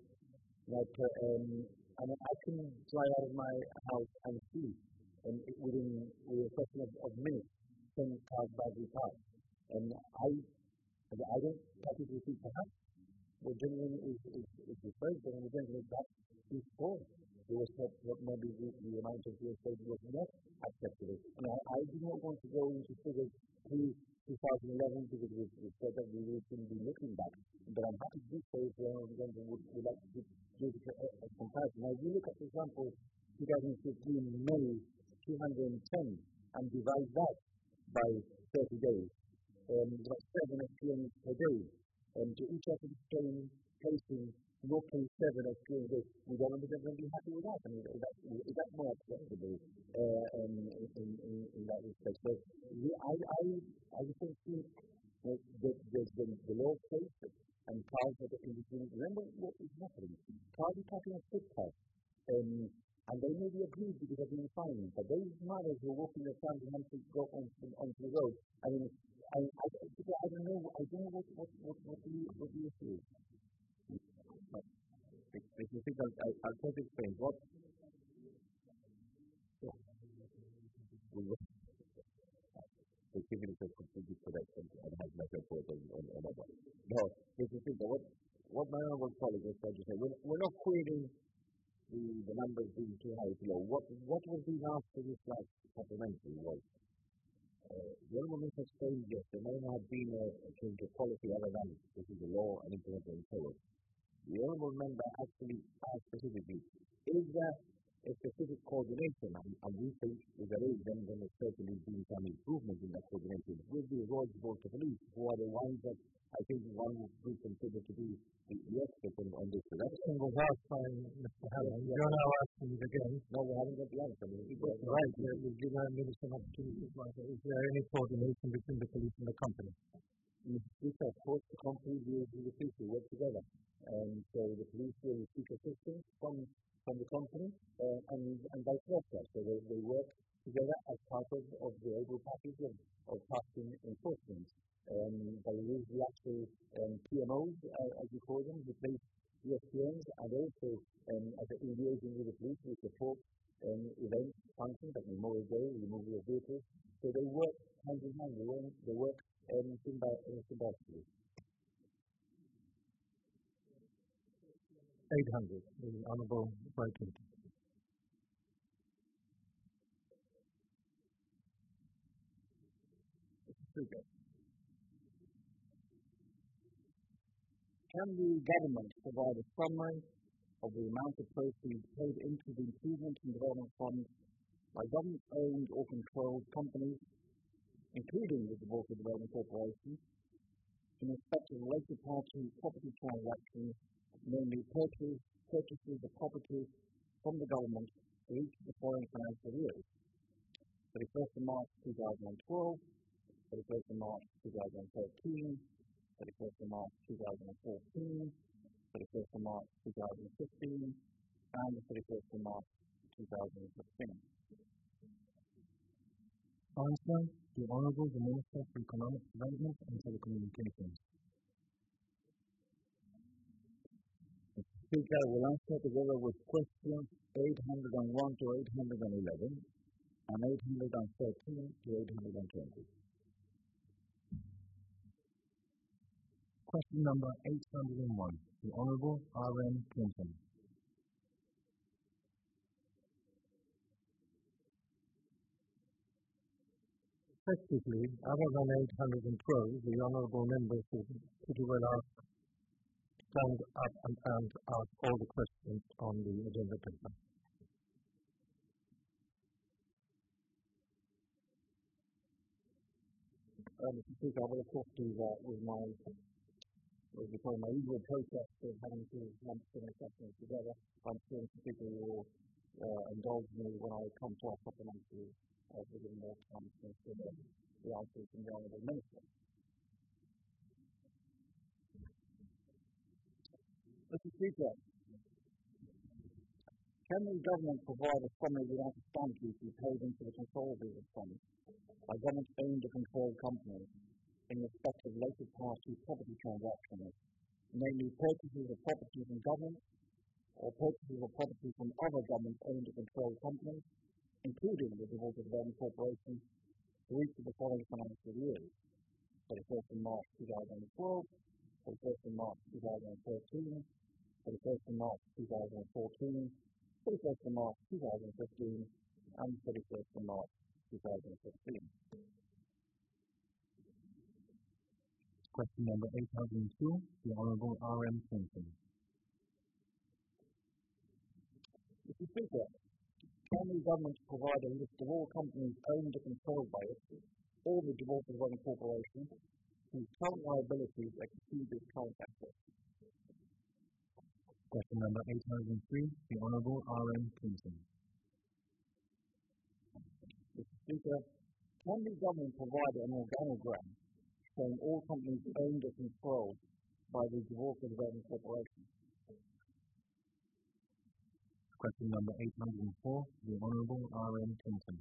And I can fly out of my house and see, within a question of minutes, 10 cars badly parked. And I don't particularly think perhaps the gentleman is referred, but the gentleman that is for. There was what maybe the amount of real estate was not acceptable. And I do not want to go into figures through 2011 because we said that we will soon be looking back. But I'm happy to do so if the gentleman would like to do a comparison. Now, if you look at, for example, 2015 May 210 and divide that by 30 days, about 7 FPNs per day. To each office placing locally 7 FPNs a day, we don't want to be happy with that. I mean, is that more acceptable in that respect? So I just don't think that the law states and cars that are indiscriminate. Remember what is happening. Cars are talking of footpaths. And they may be agreed because they're being fined, but those mothers who are walking their families and to go onto the road, I mean, I don't know what the issue is. If you think I'll try to explain what the giving is completely correct and has no support on that one. No, if you think what my honourable colleague was trying to say, we're not quitting the numbers being too high too low. What was being asked for this last supplementary was the honourable minister explained yes, there may have been a change of policy other than this is the law and implemented and so on. The honourable member actually asked specifically, is there a specific coordination? And we think if there is, then there's certainly been some improvement in that coordination with the Royal Bolton Police, who are the ones that I think one would consider to be the expert on this. So that's
single last time, Mr. Hallam. You're now asking it again.
No, we haven't got the answer.
Right, we'll give our minister an opportunity to answer. Is there any coordination between the police and the company?
Yes, of course, the company with the police work together. So the police will seek assistance from the company and vice versa. So they work together as part of the overall package of passing enforcement. They use the actual PMOs, as you call them, who place the FPNs, and also as engaging with the police, we support events, functions like Memorial Day, removal of vehicles. So they work hand in hand. They work symbiotically.
800, the Honourable Brighton.
Can the government provide a summary of the amount of proceeds paid into the Improvement and Development Fund by government-owned or controlled companies, including the Water Development Corporation, in respect of related party property transactions, namely purchases of property from the government for each of the following financial years: 31st of March 2012, 31st of March 2013, 31st of March 2014, 31st of March 2015, and the 31st of March 2016.
Answer: The Honourable the Minister for Economic Development and Telecommunications.
Speaker, will answer together with questions 801 to 811 and 813 to 820.
Question number 801, the Honourable R.M. Clinton.
Effectively, other than 812, the honourable members will pretty well stand up and ask all the questions on the agenda paper.
Mr. Speaker, I will of course do that with my usual process of having to lump so many questions together. I'm sure Mr. Speaker will indulge me when I come to our supplementary within more time to consider the answers from the Honourable Minister. Mr. Speaker, can the government provide a summary of the amount of stamp duty paid into the consolidated fund by government-owned or controlled companies in respect of related party property transactions, namely purchases of property from government or purchases of property from other government-owned or controlled companies, including the Gibraltar Development Corporation, for each of the following financial years: 31st of March 2012, 31st of March 2013, 31st of March 2014, 31st of March 2015, and 31st of March 2016.
Question number 8002, the Honourable R.M. Clinton.
Mr. Speaker, can the government provide a list of all companies owned or controlled by it, or the Gibraltar Development Corporation, whose current liabilities exceed its current assets?
Question number 8003, the Honourable R.M. Clinton.
Mr. Speaker, can the government provide an organogram showing all companies owned or controlled by the Gibraltar Development Corporation?
Question number 804, the Honourable R.M. Clinton.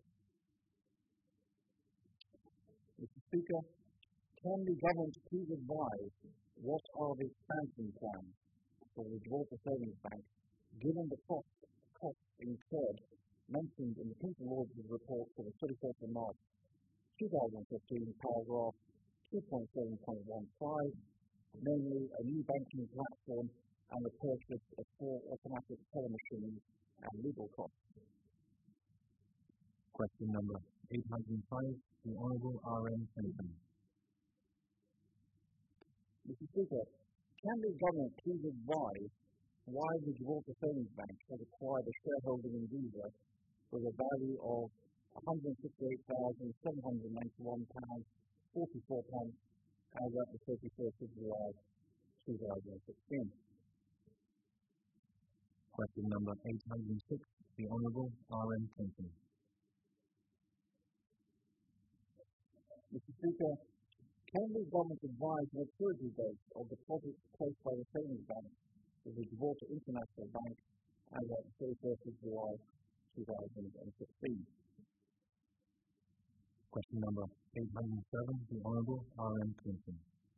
Mr. Speaker, can the government please advise what are the expansion plans for the Gibraltar Savings Bank, given the costs incurred mentioned in the Principal Auditor's Report for the 31st of March 2015, paragraph 2.7.15, namely a new banking platform and the purchase of 4 automatic teller machines and legal costs?
Question number 805, the Honourable R.M. Clinton.
Mr. Speaker, can the government please advise why the Gibraltar Savings Bank has acquired a shareholding in Visa with a value of £168,791.44 as at the 31st of July 2016?
Question number 806, the Honourable R.M. Clinton.
Mr. Speaker, can the government advise the maturity date of deposits placed by the Savings Bank with the Gibraltar International Bank as at the 31st of July 2016?
Question number 807, the Honourable R.M. Clinton.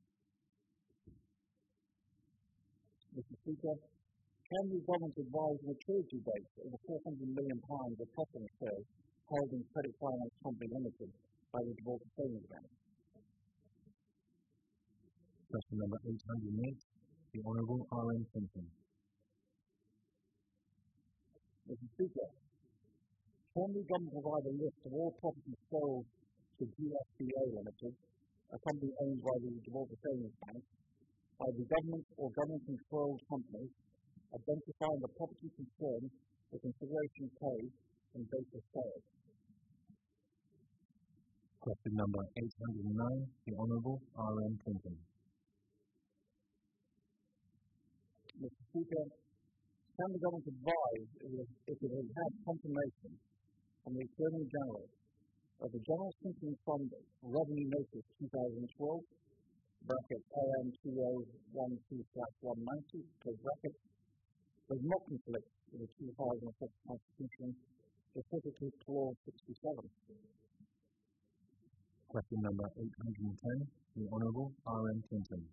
Mr. Speaker, can the government advise the maturity date of the £400 million of preference shares held in Credit Finance Company Limited by the Gibraltar Savings Bank?
Question number 808, the Honourable R.M. Clinton.
Mr. Speaker, can the government provide a list of all property sold to GSBA Limited, a company owned by the Gibraltar Savings Bank, by the government or government-controlled companies, identifying the property concerned, the consideration paid, and date of sale?
Question number 809, the Honourable R.M. Clinton.
Mr. Speaker, can the government advise if it has had confirmation from the Attorney General of the General Sinking Fund Revenue Notice 2012, bracket AM2012/190, close bracket, does not conflict with the 2006 Constitution, specifically Clause 67?
Question number 810, the Honourable R.M. Clinton.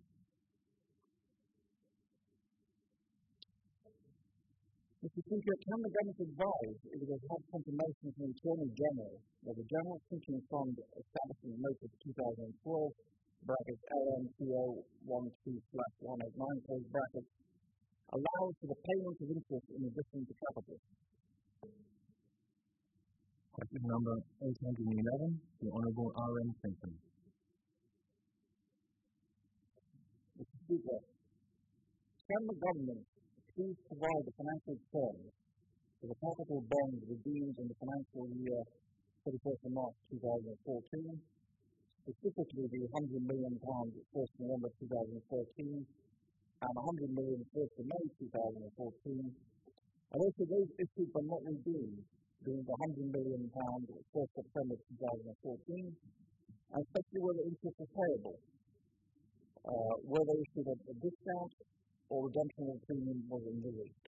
Mr. Speaker, can the government advise if it has had confirmation from the Attorney General that the General Sinking Fund Establishment Notice 2012, bracket AM2012/189, close bracket, allows for the payment of interest in addition to capital?
Question number 811, the Honourable R.M. Simpson.
Mr. Speaker, can the government please provide the financial terms for the capital bonds redeemed in the financial year 31st of March 2014, specifically the £100 million at 1st November 2013 and £100 million 1st of May 2014, and also those issued but not redeemed being the £100 million at 1st September 2014, and especially whether interest is payable, whether issued at a discount or redemption of premium was envisaged.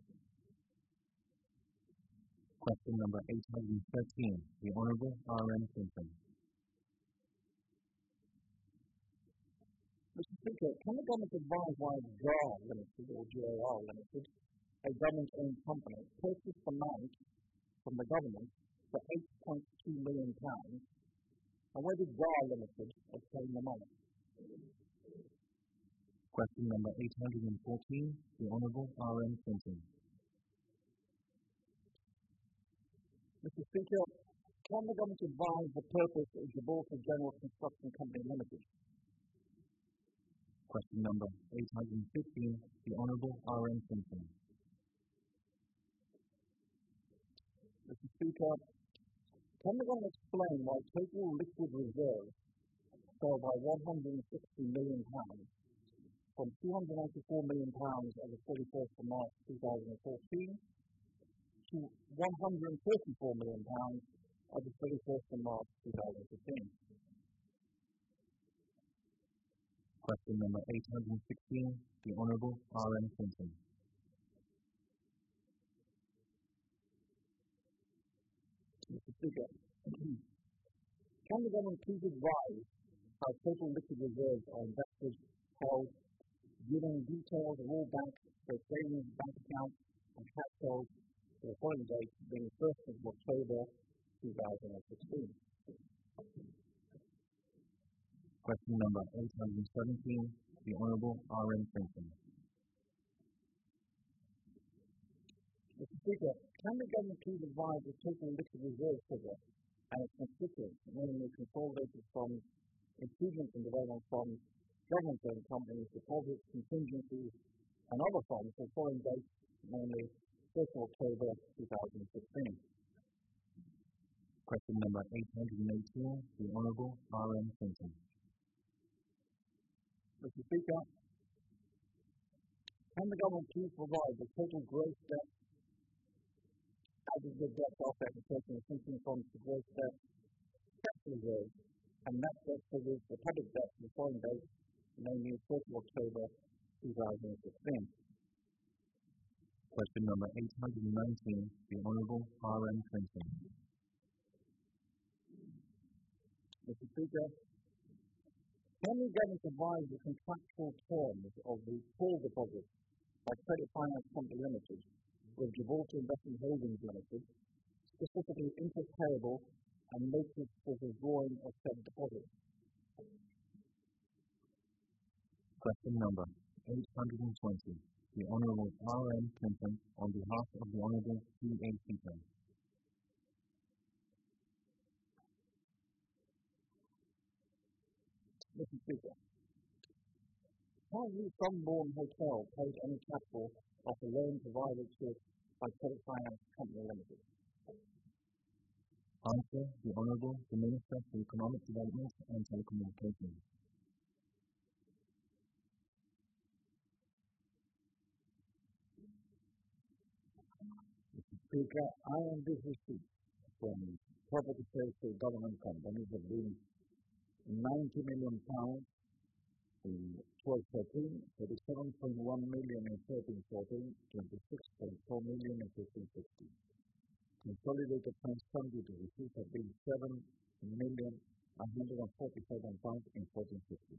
Question number 813, the Honourable R.M. Simpson.
Mr. Speaker, can the government advise why GAR Limited, or GAR Limited, a government-owned company, purchased the land from the government for £8.2 million, and where did GAR Limited obtain the money?
Question number 814, the Honourable R.M. Simpson.
Mr. Speaker, can the government advise the purpose of Gibraltar General Construction Company Limited?
Question number 815, the Honourable R.M. Simpson.
Mr. Speaker, can the government explain why total liquid reserves fell by £160 million from £294 million as of 31st of March 2014 to £134 million as of 31st of March 2015?
Question number 816, the Honourable R.M. Simpson.
Mr. Speaker, can the government please advise how total liquid reserves are invested, held, giving details of all banks, their savings, bank accounts, and cash held for the following date being 1st of October 2016?
Question number 817, the Honourable R.M. Simpson.
Mr. Speaker, can the government please advise the total liquid reserve figure and its constituents, namely consolidated from improvement and development funds, government-owned companies, deposits, contingencies, and other funds for foreign dates, namely 1st of October 2016?
Question number 818, the Honourable R.M. Simpson.
Mr. Speaker, can the government please provide the total gross debt, aggregate debt after taking the sinking funds to gross debt, tax reserves, and net debt figures for public debt for the foreign dates, namely 1st of October 2016?
Question number 819, the Honourable R.M. Simpson.
Mr. Speaker, can the government advise the contractual terms of the call deposit by Credit Finance Company Limited with Gibraltar Investment Holdings Limited, specifically interest payable and notice for the withdrawing of said deposit?
Question number 820, the Honourable R.M. Simpson on behalf of the Honourable C.A. Simpson.
Mr. Speaker, has the Sunborn Hotel paid any capital of the loan provided to it by Credit Finance Company Limited?
Answer, the Honourable the Minister for Economic Development and Telecommunications.
Mr. Speaker, I am this receipt from property sales to government companies have been £90 million in 12-13, 37.1 million in 13-14, 26.4 million in 15-16. Consolidated funds funded to receipts have been £7,147,000 in 14-15.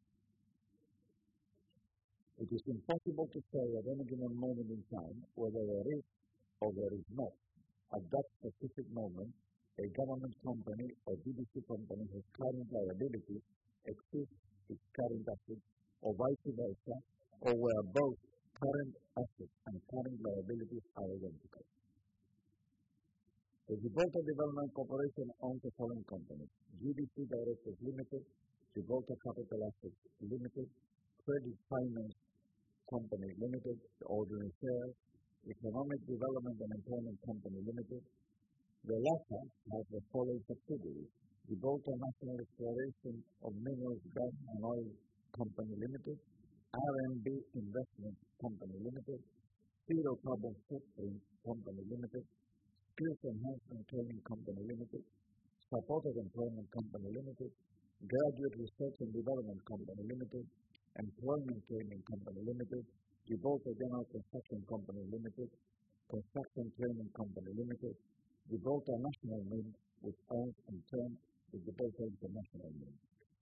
It is impossible to say at any given moment in time whether there is or there is not, at that specific moment, a government company or BBC company whose current liability exceeds its current assets, or vice versa, or where both current assets and current liabilities are identical. The Gibraltar Development Corporation owns the following companies: GDC Directors Limited, Gibraltar Capital Assets Limited, Credit Finance Company Limited, Ordinary Shares, Economic Development and Employment Company Limited. The latter has the following subsidiaries: Gibraltar National Exploration of Minerals, Gas and Oil Company Limited, RMB Investment Company Limited, Zero Carbon Footprint Company Limited, Skills Enhancement Training Company Limited, Supported Employment Company Limited, Graduate Research and Development Company Limited, Employment Training Company Limited, Gibraltar General Construction Company Limited, Construction Training Company Limited, Gibraltar National Mint, which owns in turn the Gibraltar International Mint.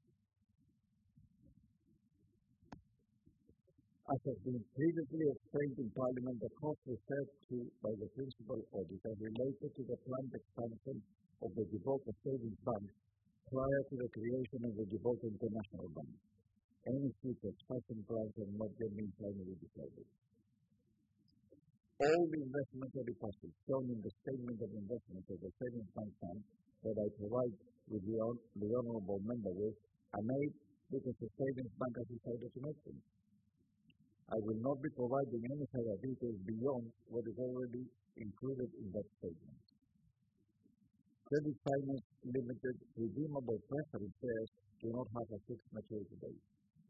As has been previously explained in Parliament, the costs referred to by the Principal Auditor related to the planned expansion of the Gibraltar Savings Bank prior to the creation of the Gibraltar International Bank. Any future expansion plans have not yet been finally decided. All the investment deposits shown in the Statement of Investment of the Savings Bank Fund that I provide with the Honourable Member with are made because the Savings Bank has decided to make them. I will not be providing any further details beyond what is already included in that statement. Credit Finance Limited redeemable preference shares do not have a fixed maturity date.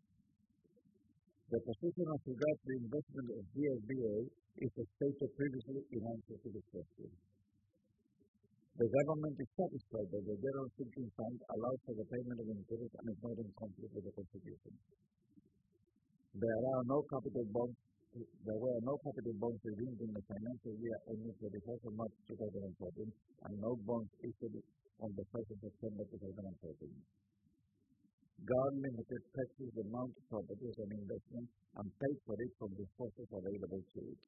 The position as regards the investment of GSBA is as stated previously in answer to this question. The government is satisfied that the General Sinking Fund allows for the payment of interest and is not in conflict with the Constitution. There were no capital bonds redeemed in the financial year ending 31st of March 2014 and no bonds issued on the 1st of September 2014. GAR Limited purchased the Mount property as an investment and paid for it from the sources available to it.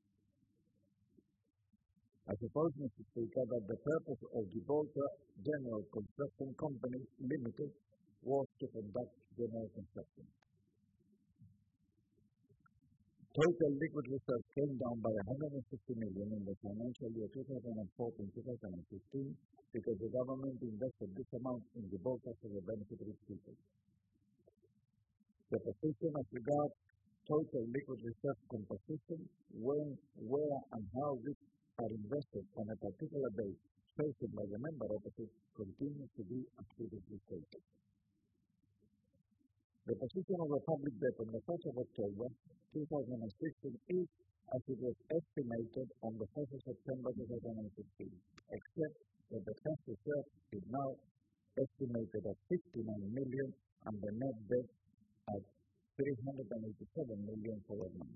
I suppose, Mr. Speaker, that the purpose of Gibraltar General Construction Company Limited was to conduct general construction. Total liquid reserves came down by 150 million in the financial year 2014-2015 because the government invested this amount in Gibraltar for the benefit of its people. The position as regards total liquid reserve composition, when, where and how these are invested on a particular date chosen by the member opposite continues to be as previously stated. The position of the public debt on the 1st of October 2016 is as it was estimated on the 1st of September 2015, except that the cash reserve is now estimated at 59 million and the net debt at 387 million for the month.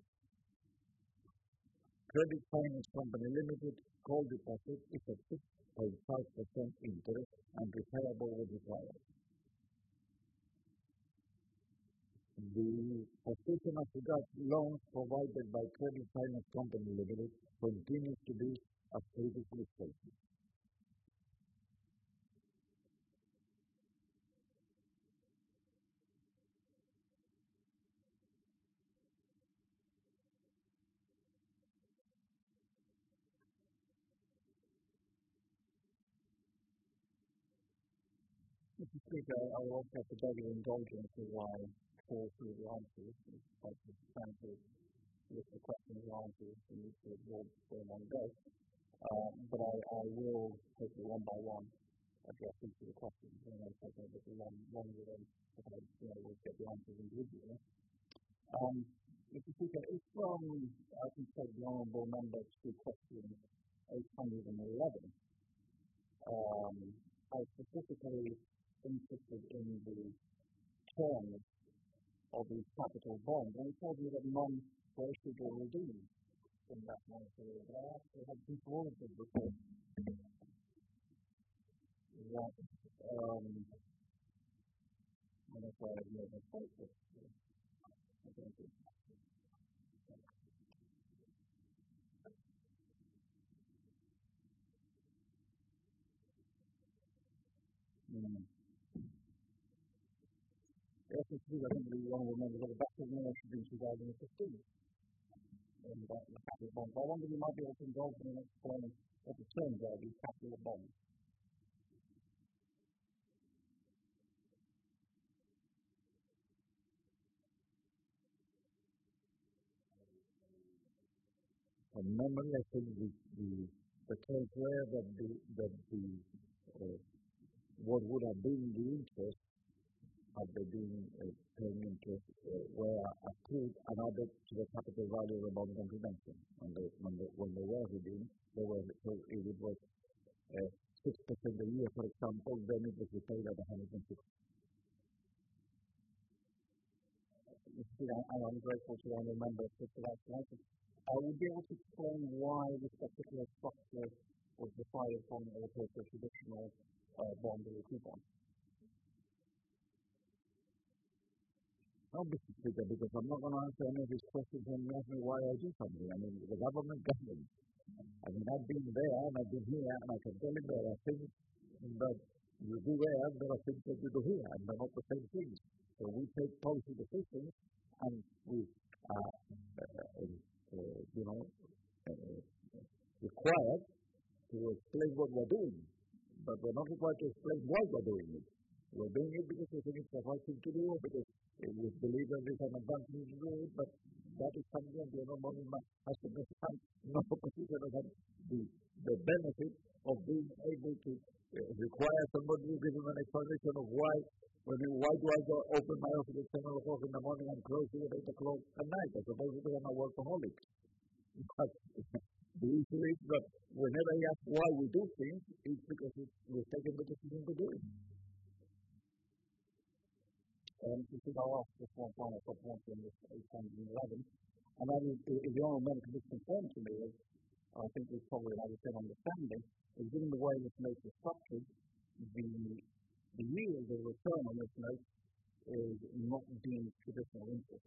Credit Finance Company Limited call deposit is at 6.5% interest and repayable when required. The position as regards loans provided by Credit Finance Company Limited continues to be as previously stated. Mr. Speaker, I will also have to beg your indulgence as I fall through the answers. It's quite substantial with the questions and answers and each of the one go. But I will take it one by one, address each of the questions, and then take it one with them, we'll get the answers individually. Mr. Speaker, if I can take the Honourable Member to question 811, I specifically interested in the terms of the capital bond, and he told me that none were issued or redeemed in that period. But I actually had two auditors report that, and that's why I've made a mistake with Yes, it's true. I think the Honourable Member got a back of the in 2015. And that was bond. I wonder if you might be able to indulge me and explain what the
concerns are these capital bonds?
From memory, I think the case where what would have been the interest had they been paying interest were accrued and added to the capital value of the bond on redemption. When they were redeemed, so if it was 6% a year, for example, then it was repaid at 106.
I'm grateful to one of the members for that answer. Would you be able to explain why this particular structure was decided from a traditional bond or coupon?
No, Mr. Speaker, because I'm not going to answer any of these questions when you ask me why I do something. I mean, the government governs. I mean, I've been there and I've been here, and I can tell you there are things that you do there, and there are things that you do here, and they're not the same things. So we take policy decisions, and we required to explain what we're doing, but we're not required to explain why we're doing it. We're doing it because we think it's the right thing to do, because we believe that there's an advantage to do it, but that is something that the honourable member has to understand, not the position of the benefit of being able to require somebody to give him an explanation of why do I go open my office at 10 o'clock in the morning and close it at 8 o'clock at night, as opposed to being a workaholic. But the issue is that whenever I ask why we do things, it's because we've taken the decision to do it.
I'll ask this one final point in this 811, and that is, if the honourable member can just confirm to me, I think we probably have the same understanding, is given the way this note is structured, the yield, the return on this note is not deemed traditional interest.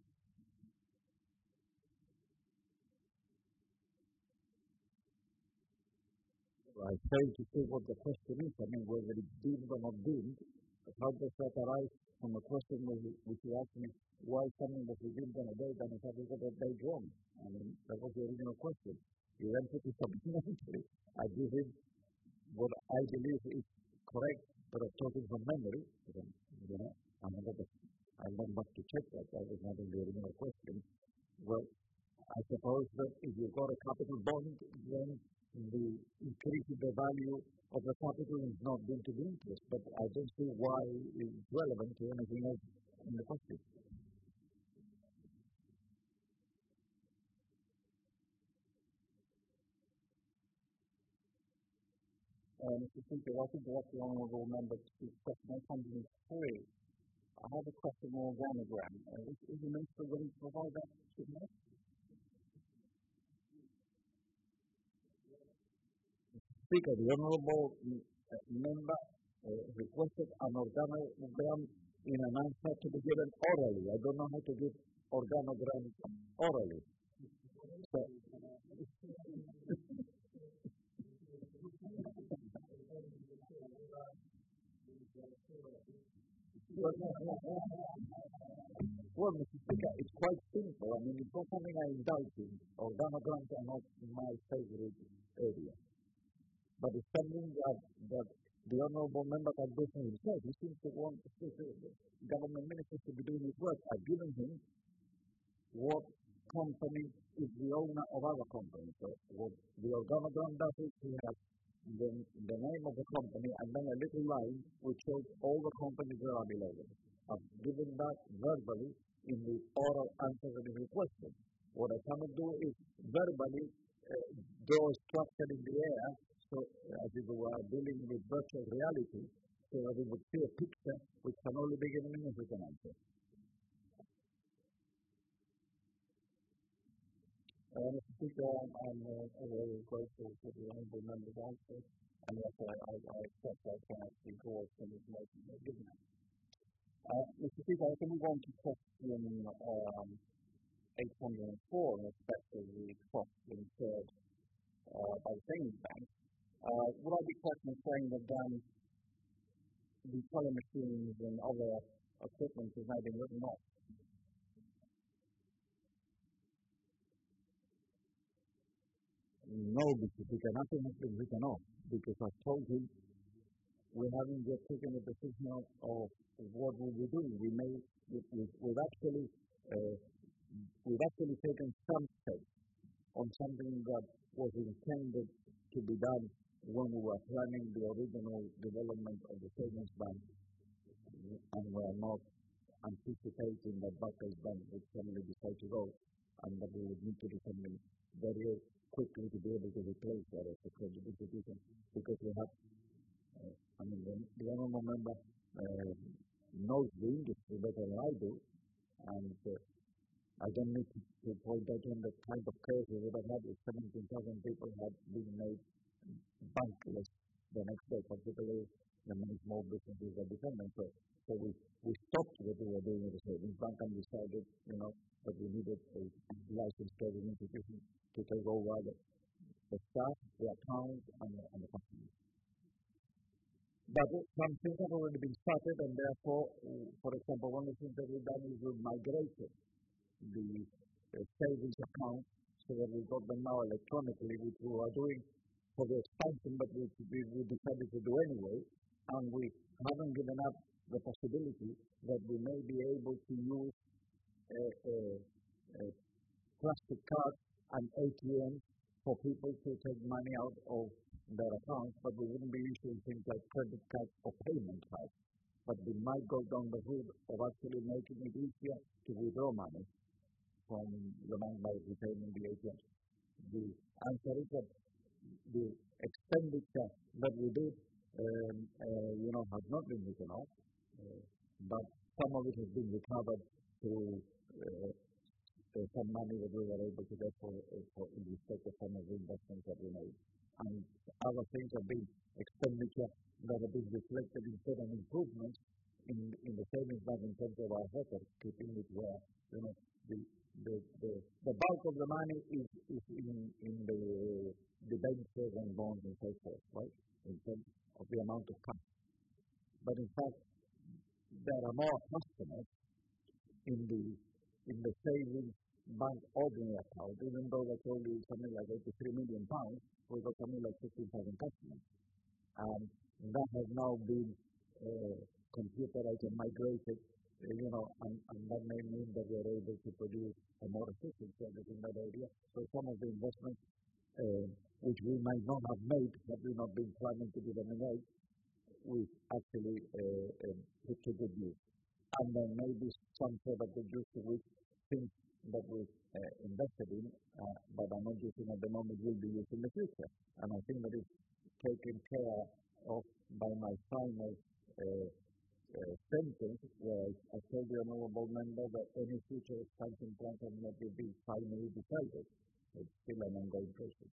I fail to see what the question is. I mean, whether it's deemed or not deemed. How does that arise from a question which you asked me why something was redeemed on a date and if I got that date wrong? I mean, that was the original question. You then put it supplementary. I give him what I believe is correct, but I'm talking from memory. I'm not much to check that. That was not in the original question. Well, I suppose that if you've got a capital bond, then the increase in the value of the capital is not going to be interest, but I don't see why it's relevant to anything else in the question.
Mr. Speaker, I think direct the honourable member to question 803. I have a question on organogram. Is the Minister willing to provide that to me?
Speaker, the honourable member requested an organogram in an answer to be given orally. I don't know how to give organogram orally. So, well, Mr. Speaker, it's quite simple. I mean, it's not something I indulge in. Organograms are not my favorite area. But it's something that the honourable member can do for himself. He seems to want the government ministers to be doing his work. I've given him what company is the owner of other companies. So what the organogram does is he has the name of the company and then a little line which shows all the companies that are below it. I've given that verbally in the oral answer to the question. What I cannot do is verbally draw a structure in the air, so as if we were dealing with virtual reality, so that we would see a picture which can only be given in a written answer.
Mr. Speaker, I'm very grateful for the honourable member's answer, and therefore I accept that I can actually draw some information they've given us. Mr. Speaker, I can move on to question 804 in respect of the costs incurred by the savings bank. Would I be correct in saying that the teller machines and other equipment has now been written off?
no, because nothing has been written off. Because I told him we haven't yet taken a decision of what we will do. We've actually taken some steps on something that was intended to be done when we were planning the original development of the savings bank, and we are not anticipating that Barclays Bank would suddenly decide to go, and that we would need to do something very quickly to be able to replace that as a credit institution, because we have, the honourable member knows the industry better than I do, and I don't need to point out on the kind of cases that I've had with 17,000 people had been made bankless the next day, particularly the many small businesses that depend on. So we stopped what we were doing with the savings bank and decided, that we needed a licensed credit institution to take over the staff, the accounts, and the customers. But some things have already been started, and therefore, for example, one of the things that we've done is we've migrated the savings account so that we've got them now electronically, which we are doing for the expansion, but we decided to do anyway, and we haven't given up the possibility that we may be able to use plastic cards and ATMs for people to take money out of their accounts, but we wouldn't be issuing things like credit cards or payment cards. But we might go down the route of actually making it easier to withdraw money from the bank by retaining the ATM. The answer is that the expenditure that we did, has not been written off, but some of it has been recovered through some money that we were able to get for in respect of some of the investments that we made. And other things have been expenditure that have been reflected in certain improvements in the savings bank in terms of our record, keeping it where, the bulk of the money is in the debentures and bonds and so forth, right? In terms of the amount of cash. But in fact, there are more customers in the savings bank ordinary account, even though that's only something like £83 million, we've got something like 15,000 customers. And that has now been computerized and migrated, and that may mean that we are able to produce a more efficient service in that area. So some of the investments which we might not have made, had we not been planning to do them in aid, we actually put to good use. And there may be some sort of good use to which things that we invested in, but are not using at the moment, will be used in the future. And I think that it's taken care of by my final sentence, where I told the honourable member that any future expansion plan can not be finally decided. It's still an ongoing process.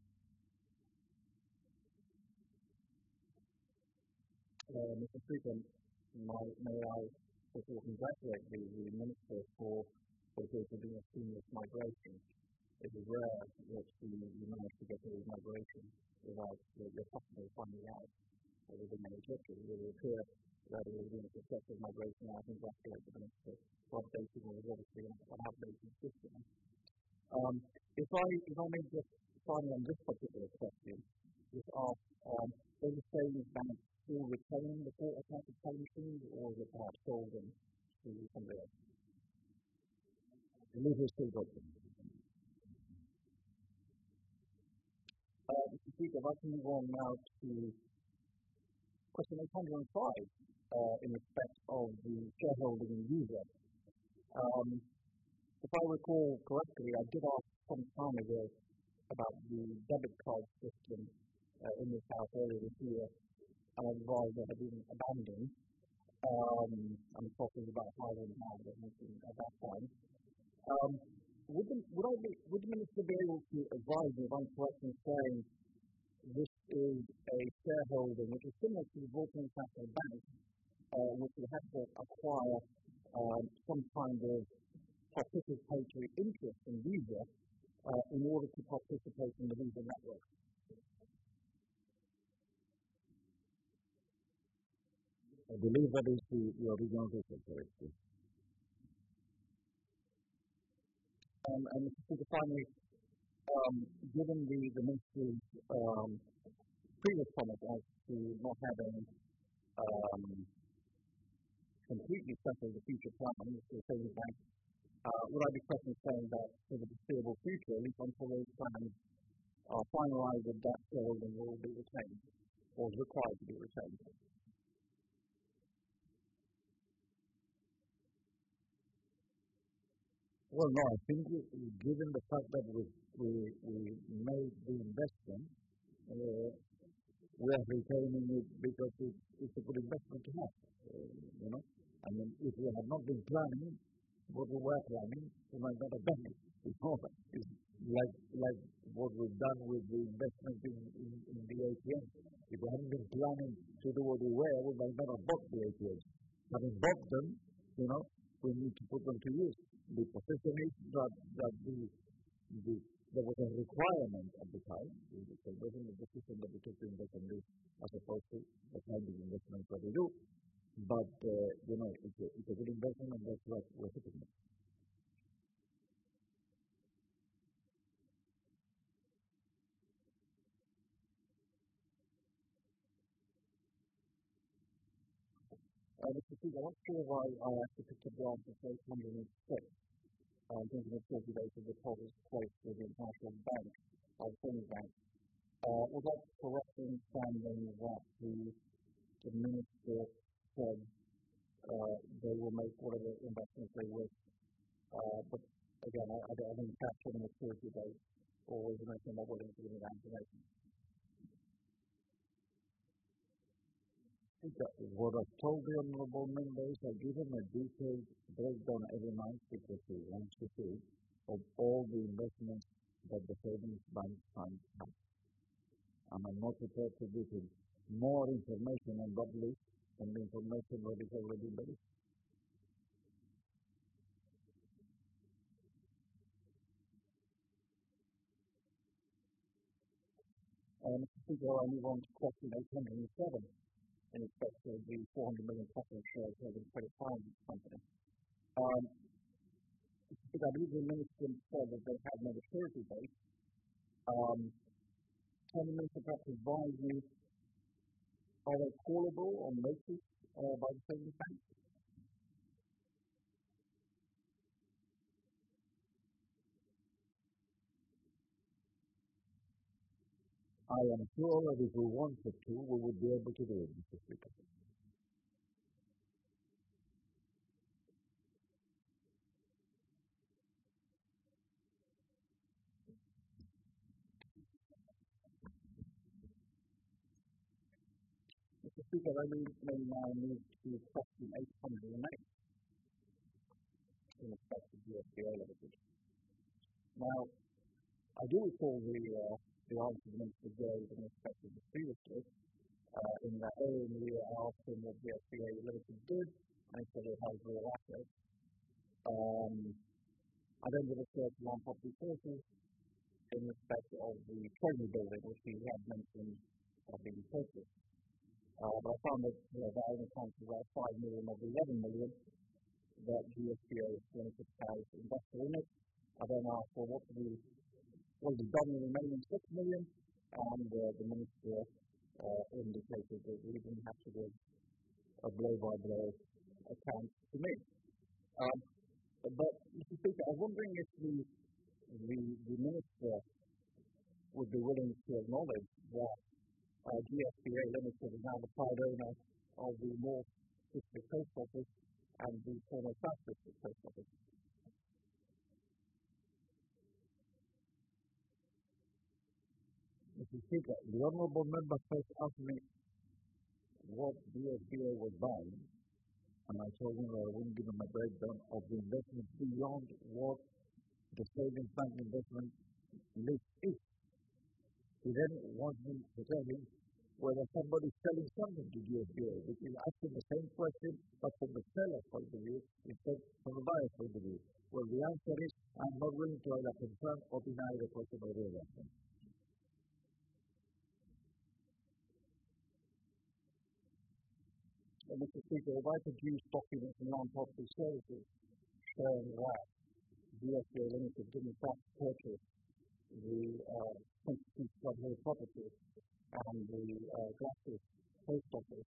Mr. Speaker, may I also congratulate the Minister for doing a seamless migration. It is rare that you manage to get a migration without your customers finding out within any history. It will appear that it was a successful migration, and I congratulate the Minister for updating what is obviously an outdated system. If I may just finally on this particular question, just ask, does the savings bank still retain the full account of pensions, or is it perhaps sold them to somebody else? The legal is still open. Mr. Speaker, I'd like to move on now to question 805 in respect of the shareholding in user. If I recall correctly, I did ask some time ago about the debit card system in this house earlier this year, and I advised that it had been abandoned. And the cost was about £500 at that time. Would the Minister be able to advise me if I'm correct in saying this is a shareholding which is similar to the Balkan International Bank, which would have to acquire some kind of participatory interest in Visa in order to participate in the Visa network? I believe that is the original research. And Mr. Speaker, finally,
given the ministry's previous comment as to not having completely settled the future plans for the savings bank, would I be correct in saying that for the foreseeable future, at least until those plans are finalised, that shareholding will be retained, or is required to be retained?
Well, no, I think given the fact that we made the investment, we are retaining it because it's a good investment to have. I mean, if we had not been planning what we were planning, we might not have done it. It's like what we've done with the investment in the ATM. If we hadn't been planning to do what we were, we might not have bought the ATMs. Having bought them, we need to put them to use. The position is that there was a requirement at the time. It wasn't a decision that we took to invest in this as opposed to the kind of investments that we do. But, it's a good investment, and that's what we're sitting with.
Mr. Speaker, I'm not sure why I actually picked up the answer to 806. In terms of the 40 days of deposits placed with the International Bank, the Savings Bank. Was that correct in understanding that the Minister said they will make whatever investments they wish, but again, I didn't capture the maturity date, or is it anything not willing to give me that information?
What I've told the honourable members, I give them a detailed breakdown every month because he wants to see of all the investments that the savings bank funds have. And I'm not prepared to give him more information on that list than the information that is already in the list.
Mr. Speaker, I move on to question 807. In respect of the 400 million preference shares held in Credit Finance Company. I believe the Minister said that they had no maturity date. Can the Minister perhaps advise me, are they callable on notice by the Savings Bank?
I am sure that if we wanted to, we would be able to do it, Mr. Speaker.
Mr. Speaker, I may now move to question 808 in respect of the USBA Limited. Now, I do recall the answer the Minister gave in respect of the previous case, in that earlier in the year I asked him what the USBA Limited did, and he said it has real assets. I then did a search on property sources in respect of the Treasury building, which he had mentioned being purchased. But I found that that only accounts for about 5 million of the 11 million that the USBA Limited has invested in it. I then asked for what was done with the remaining 6 million, and the Minister indicated that we didn't have to give a blow-by-blow account to me. But, Mr. Speaker, I was wondering if the Minister would be willing to acknowledge that GSBA Limited is now the proud owner of the North District Post Office and the former South District Post Office.
Mr. Speaker, the honourable member first asked me what GSBA was buying, and I told him that I wouldn't give him a breakdown of the investment beyond what the savings bank investment list is. He then wants me to tell him whether somebody is selling something to GSBA, which is asking the same question, but from the seller's point of view instead from the buyer's point of view. Well, the answer is I'm not willing to either confirm or deny the question or the answer.
Mr. Speaker, if I produce documents from Land Property Services showing that GSBA Limited did in fact purchase the Constitution of Hill Property and the Glasgow Post Office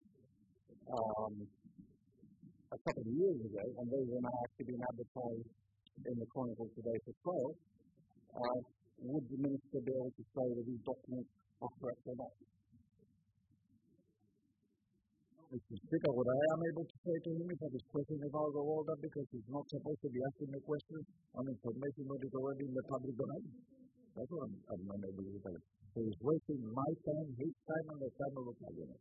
a couple of years ago, and those are now actually being advertised in the Chronicle today for sale, would the Minister be able to say that these documents are correct or not?
Mr. Speaker, what I am able to say to him is that his question is out of order because he's not supposed to be asking a question on information that is already in the public domain. That's what I'm able to tell him. So he's wasting my time, his time, and the time of the Parliament.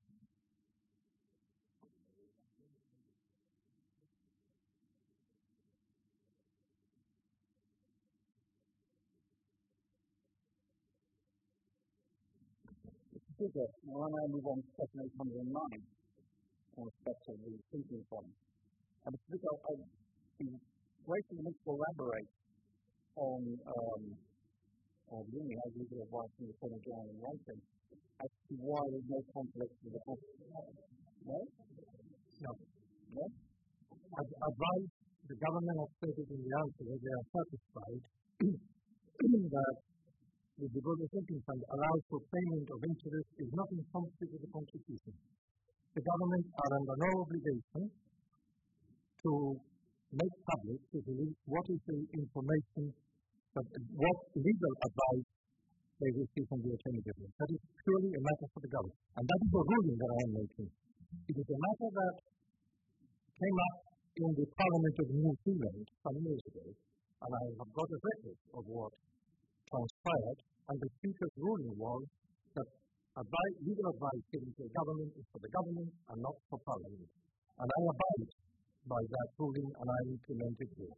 Speaker, when I move on to section 809, in respect of the thinking fund, and Speaker, I'd be grateful to elaborate on really as legal advice from the Attorney General in writing as to why there's no conflict with the Constitution. No?
No.
No?
Advice, the government has stated in the answer that they are satisfied that the Development Thinking Fund allows for payment of interest is not in conflict with the Constitution. The government are under no obligation to make public, to release what is the information, what legal advice they receive from the Attorney General. That is purely a matter for the government. And that is the ruling that I am making. It is a matter that came up in the Parliament of New Zealand some years ago, and I have got a record of what transpired, and the Speaker's ruling was that legal advice given to the government is for the government and not for Parliament. And I abide by that ruling, and I implement it here.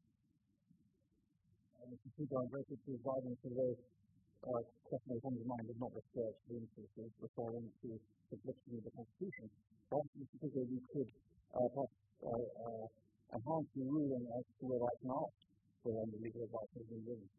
Mr. Speaker, I'm grateful to advise on those questions on his mind did not refer to the instances referring to the protection of the Constitution. But, Mr. Speaker, we could perhaps enhance the ruling as to whether I can ask for the legal advice has been given.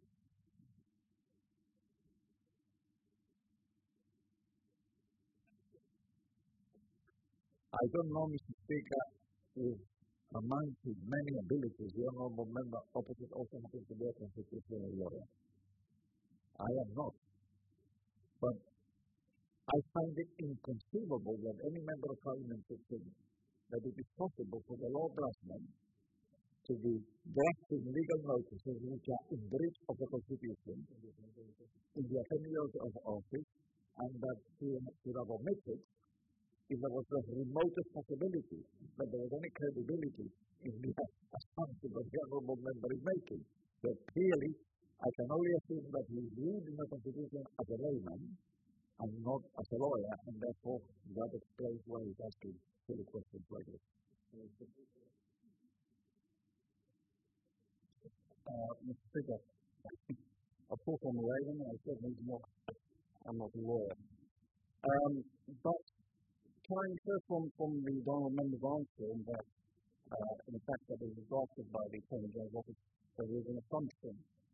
I don't know, Mr. Speaker, if among his many abilities, the honourable member opposite also happens to be a constitutional lawyer. I am not. But I find it inconceivable that any member of Parliament would think that it is possible for the law draftsman to be drafting legal notices which are in breach of the Constitution in the tenure of office, and that he should have omitted if there was the remotest possibility that there was any credibility in the assumption that the honourable member is making. So clearly, I can only assume that he is reading the Constitution as a layman and not as a lawyer, and therefore that explains why he's asking silly questions like this.
Mr. Speaker, of course I'm a layman, I certainly I'm not a lawyer. But can I infer from the honourable member's answer in that, in the fact that it was drafted by the Attorney General's office, there is an assumption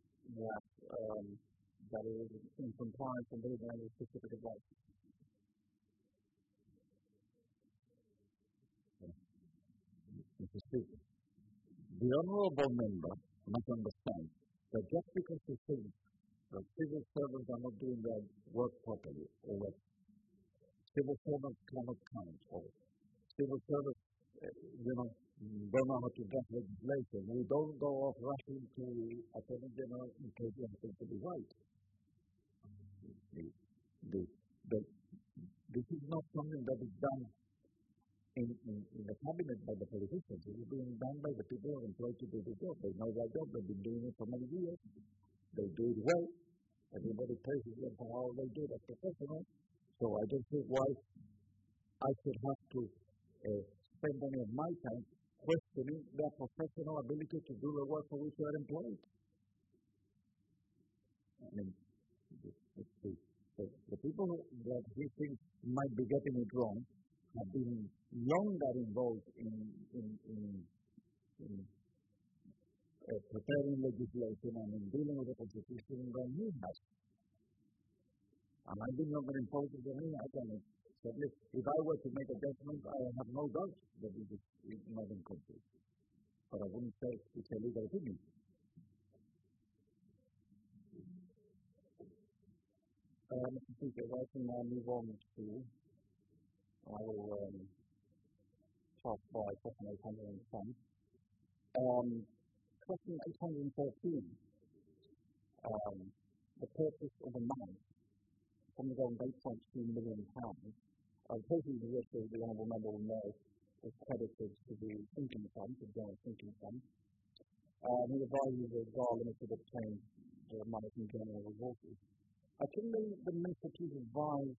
that it is in compliance with any specific advice?
Mr. Speaker, the honourable member must understand that just because he thinks that civil servants are not doing their work properly, or that civil servants cannot count, or civil servants, don't know how to draft legislation, we don't go off rushing to the Attorney General in case you happen to be right. This is not something that is done in the cabinet by the politicians. It is being done by the people who are employed to do the job. They know their job. They've been doing it for many years. They do it well. Everybody praises them for how they do it as professionals. So I don't see why I should have to spend any of my time questioning their professional ability to do the work for which they are employed. I mean, the people that he thinks might be getting it wrong have been longer involved in preparing legislation and in dealing with the Constitution than he has. And I've been longer involved than he has. And certainly, if I were to make a judgment, I have no doubt that it is not in conflict. But I wouldn't say it's a legal opinion.
Mr. Speaker, I can now move on to our task by question 810. Question 813. The purchase of a mine from the government £8.2 million. Taking the risk, as the Honourable Member will know, is credited to the sinking fund, the general sinking fund. He advises that GAR Limited obtained the money from General Resources. Can the Minister please advise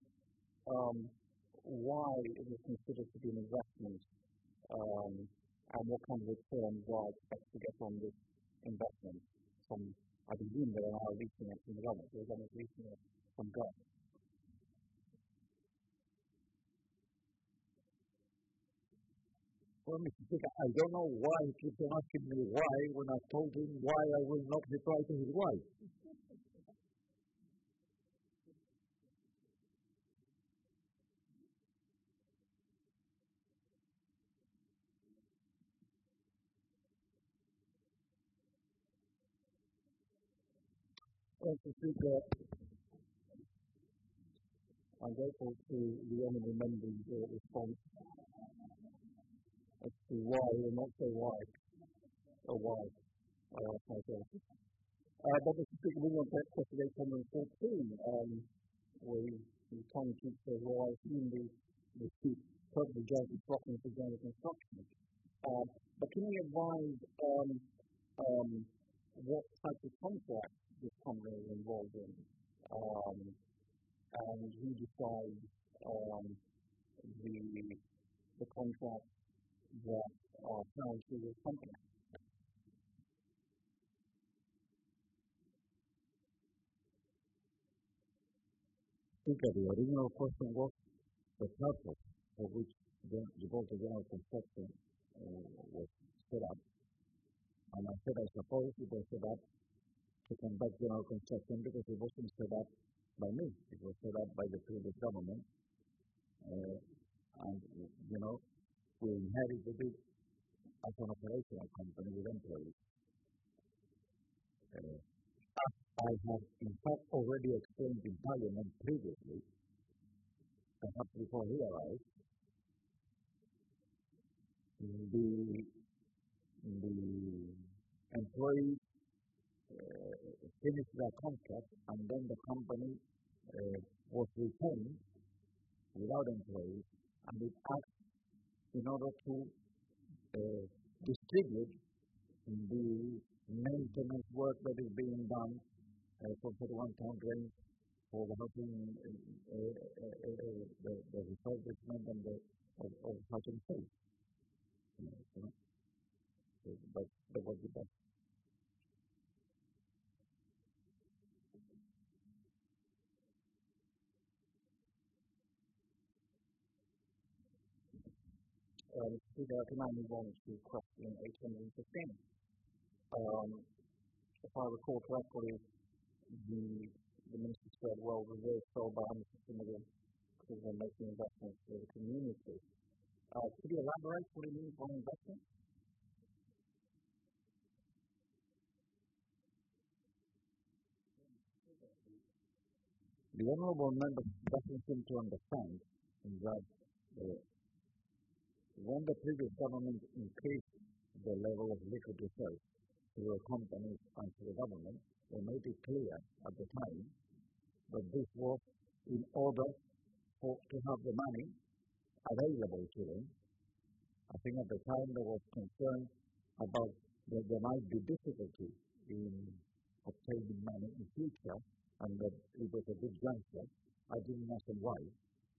why it is considered to be an investment and what kind of return GAR expects to get from this investment from, I presume they are leasing it from the government, so the government is leasing it from GAR.
Well, Mr. Speaker, I don't know why he keeps on asking me why when I told him why I will not reply to his why.
Mr. Speaker, I'm grateful to the Honourable Member's response as to why or not so why, or why. But Mr. Speaker, we want to question 814, where you kind of keep saying, well, I assume the suit probably goes to Scotland for general construction. But can you advise what type of contract this company is involved in, and who decides the contract that are found through this company?
Speaker, the original question was the purpose for which the Gibraltar General Construction was set up. And I said, I suppose it was set up to conduct general construction because it wasn't set up by me. It was set up by the previous government. And, you know, we inherited it as an operational company with employees. I have, in fact, already explained in Parliament previously, perhaps before he arrived, the employees finished their contract, and then the company was retained without employees, and it acts in order to distribute the maintenance work that is being done for 31 Town Drains, for the housing, the refurbishment and of housing space. But that was the best.
Speaker, I can now move on to question 815. If I recall correctly, the Minister said, well, reserves sold by 150 million because they're making investments for the community. Could you elaborate what it means by investment?
The Honourable Member doesn't seem to understand that when the previous government increased the level of liquid reserves to the companies and to the government, they made it clear at the time that this was in order to have the money available to them. I think at the time there was concern about that there might be difficulty in obtaining money in future, and that it was a good juncture. I didn't ask them why.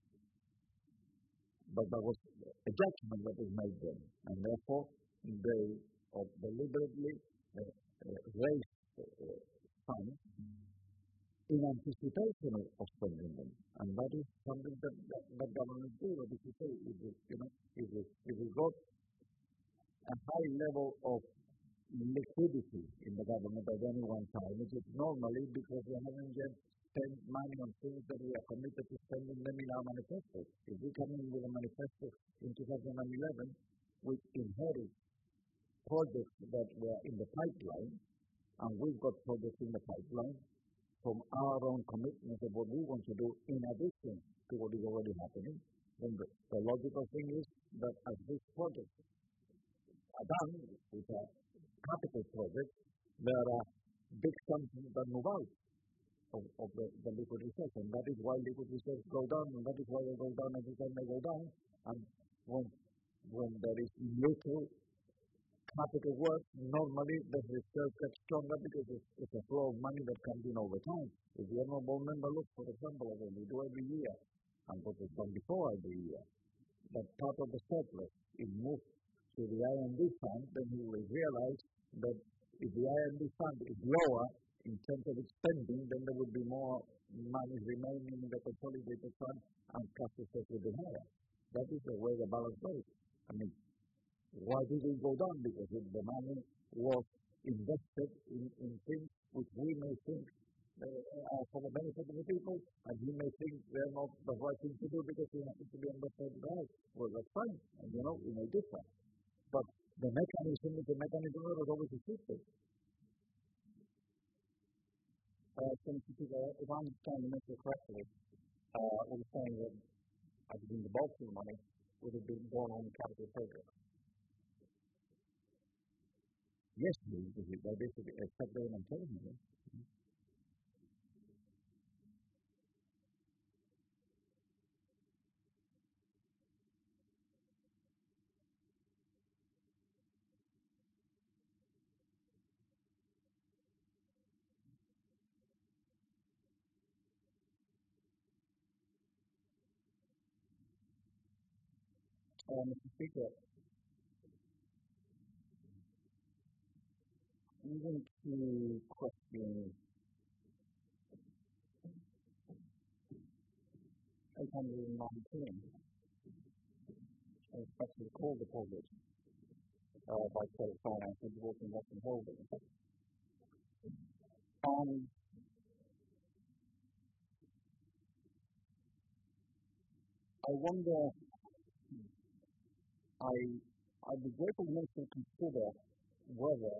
But there was a judgment that was made then, and therefore they deliberately raised funds in anticipation of spending them, and that is something that governments do. That is to say, if we got a high level of liquidity in the government at any one time, it is normally because we haven't yet spent money on things that we are committed to spending them in our manifesto. If we come in with a manifesto in 2011, which inherits projects that were in the pipeline, and we've got projects in the pipeline, from our own commitment of what we want to do in addition to what is already happening, then the logical thing is that as these projects are done, which are capital projects, there are big sums that move out of the liquid reserves, and that is why liquid reserves go down, and that is why they go down every time they go down, and when there is little capital work, normally the reserve gets stronger because it's a flow of money that comes in over time. If the honorable member looks, for example, at what we do every year, and what we've done before every year, that part of the surplus is moved to the I&D fund, then you will realize that if the I&D fund is lower in terms of its spending, then there would be more money remaining in the consolidated fund and cash reserves would be higher. That is the way the balance goes. I mean, why did it go down? Because the money was invested in things which we may think are for the benefit of the people, and you may think they're not the right thing to do because we happen to be on the third side. Well, that's fine, and we may differ. But the mechanism is the mechanism that was always existed.
If I understand the message correctly, we're saying that I think the bulk of the money would have been gone on capital projects.
Yes, that basically exactly what I'm telling you.
Mr. Speaker, even to question 819, especially call deposits by credit finance and divorce investment holdings. I wonder, I'd be grateful to consider whether,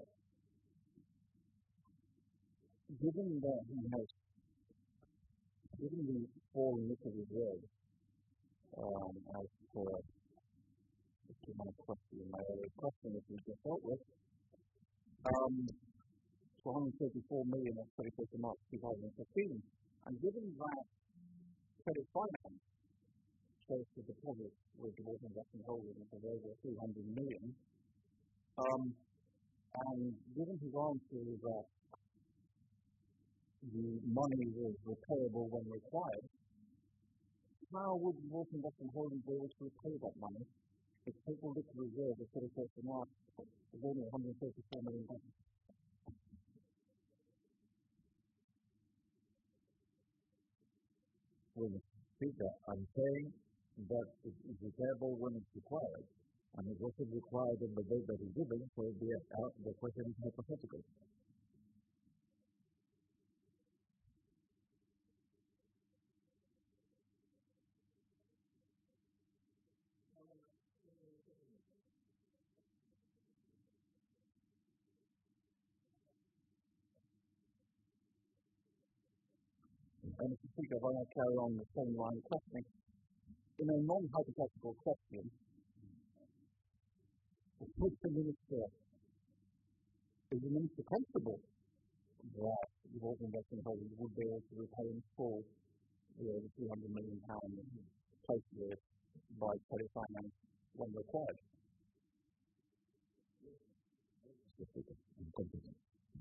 given that he has, given the fall in liquid reserves, as per my question, my earlier question that we just dealt with, 134 million at 31st of March 2015, and given that credit finance shows the deposit with divorce investment holdings of over 300 million, and given his answer that the money was repayable when required, how would divorce investment holdings be able to repay that money if total liquid reserve at 31st of March is only 134 million pounds?
Well, Peter, I'm saying that it is repayable when it's required, and it wasn't required on the date that it's given, so the question is hypothetical.
And Mr. Speaker, if I may carry on the same line of questioning, in a non-hypothetical question, would the Minister, is the Minister comfortable that divorce investment holdings would be able to repay in full the £200 million placed with by credit finance when required?
Mr. Speaker, I'm confident.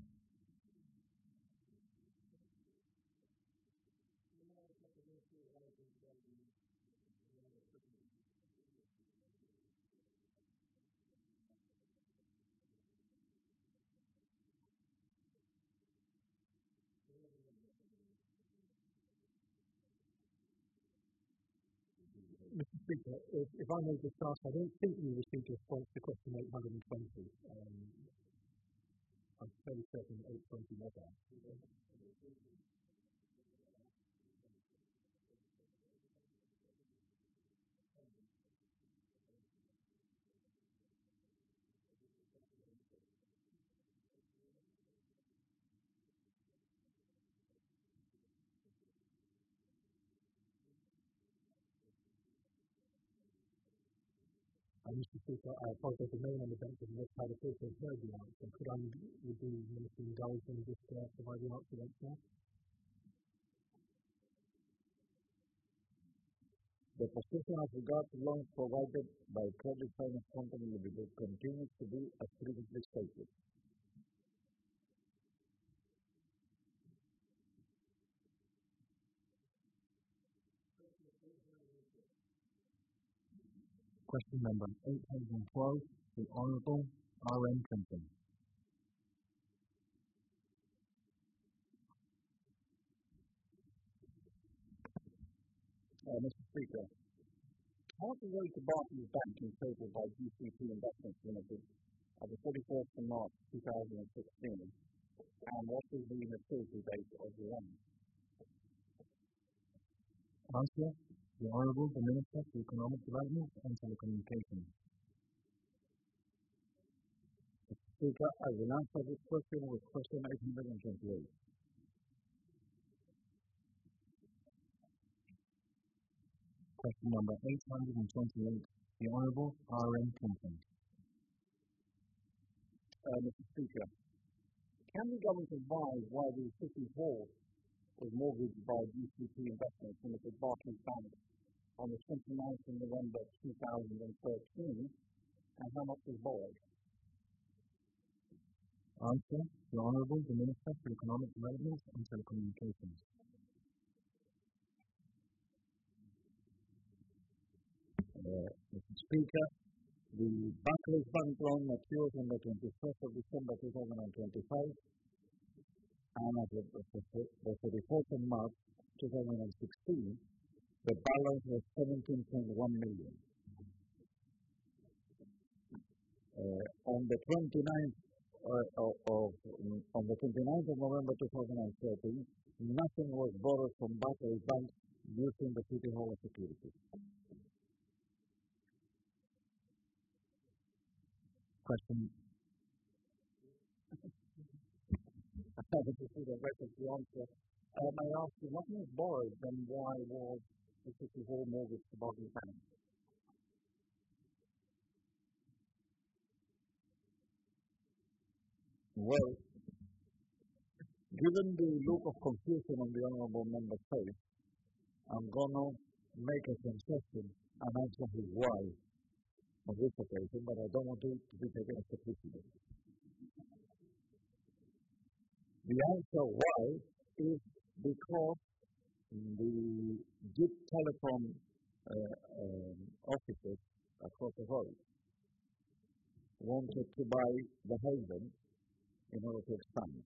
Mr. Speaker, if I may just ask, I don't think we received a response to question 820. I'm fairly certain 820 never. Mr. Speaker, I apologize, the name on the bench of this had also heard the answer. Would the Minister indulge in just provide the answer once more?
The position as regards loans provided by credit finance company limited continues to be as previously stated.
Question number 812, the Honourable R.M. Clinton.
Mr. Speaker, how was the road to Barclays Bank in total by GCP Investments Limited at the 31st of March 2016, and what is the maturity date of the loan?
Answer, the Honourable the Minister for Economic Development and Telecommunications.
Mr. Speaker, I will answer this question with question 828.
Question number 828, the Honourable R.M. Clinton.
Mr. Speaker, can the government advise why the City Hall was mortgaged by GCP Investments Limited Barclays Bank on the 29th of November 2013, and how much was borrowed?
Answer, the Honourable the Minister for Economic Development and Telecommunications.
Mr. Speaker, the Barclays Bank loan matures on the 21st of December 2025, and as of the 31st of March 2016, the balance was 17.1 million. On the 29th of November 2013, nothing was borrowed from Barclays Bank using the City Hall security.
Question.
I haven't received a record the answer. May I ask you, nothing was borrowed, then why was the City Hall mortgage to Barclays Bank?
Well, given the look of confusion on the Honourable Member's face, I'm going to make a concession and answer his why on this occasion, but I don't want it to be taken as a precedent. The answer why is because the JIT Telecom offices across the road wanted to buy the Haven in order to expand,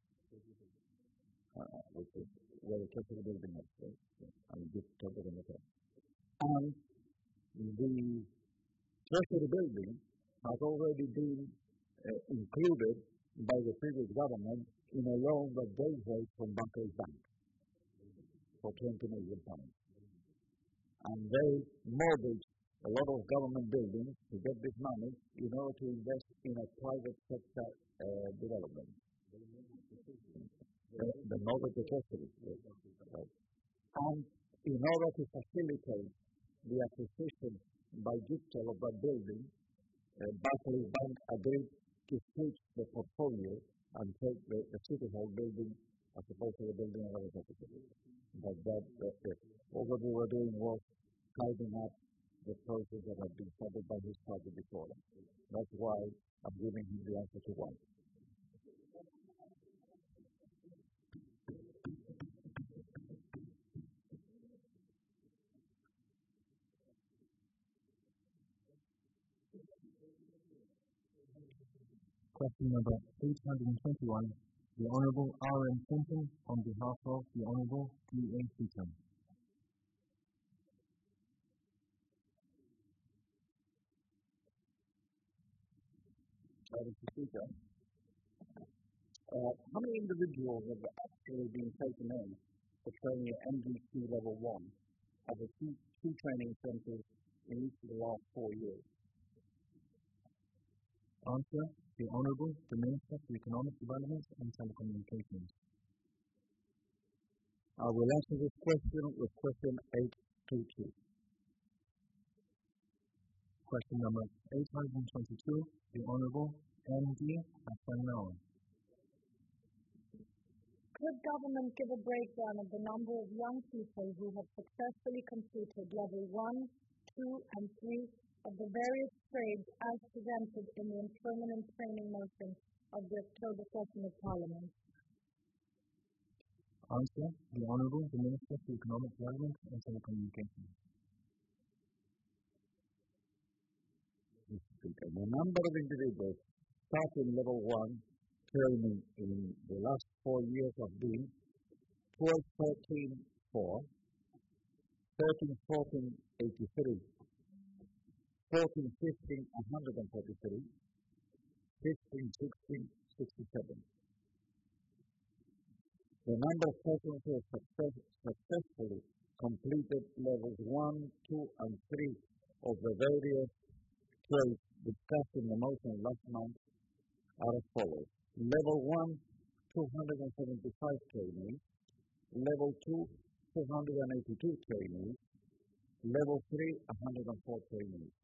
which is where the Treasury building is, and JIT Telecom is. And the Treasury building has already been included by the previous government in a loan that they raised from Barclays Bank for £20 million. And they mortgaged a lot of government buildings to get this money in order to invest in a private sector development. The mortgage to Treasury. And in order to facilitate the acquisition by Giptel of that building, Barclays Bank agreed to switch the portfolio and take the City Hall building as opposed to the building of the Executive. But all that we were doing was tidying up the process that had been started by his party before. That's why I'm giving him the answer to why.
Question number 821, the Honourable R.M. Clinton on behalf of the Honourable D.A. Seaton.
Mr. Speaker, how many individuals have actually been taken in for training at MGC Level 1 at the two training centres in each of the last 4 years?
Answer, the Honourable the Minister for Economic Development and Telecommunications.
I will answer this question with question 822.
Question number 822, the Honorable M.D. Hassan.
Could government give a breakdown of the number of young people who have successfully completed level 1, 2, and 3 of the various trades as presented in the employment and training motion of the October session of Parliament?
Answer, the Honorable the Minister for Economic Development and Telecommunications.
The number of individuals starting level 1 training in the last 4 years have been 12, 13, 4, 13, 14, 83, 14, 15, 143, 15, 16, 67. The number of persons who have successfully completed levels 1, 2, and 3 of the various trades discussed in the motion last month are as follows. Level 1, 275 trainees. Level 2, 282 trainees. Level 3, 104 trainees.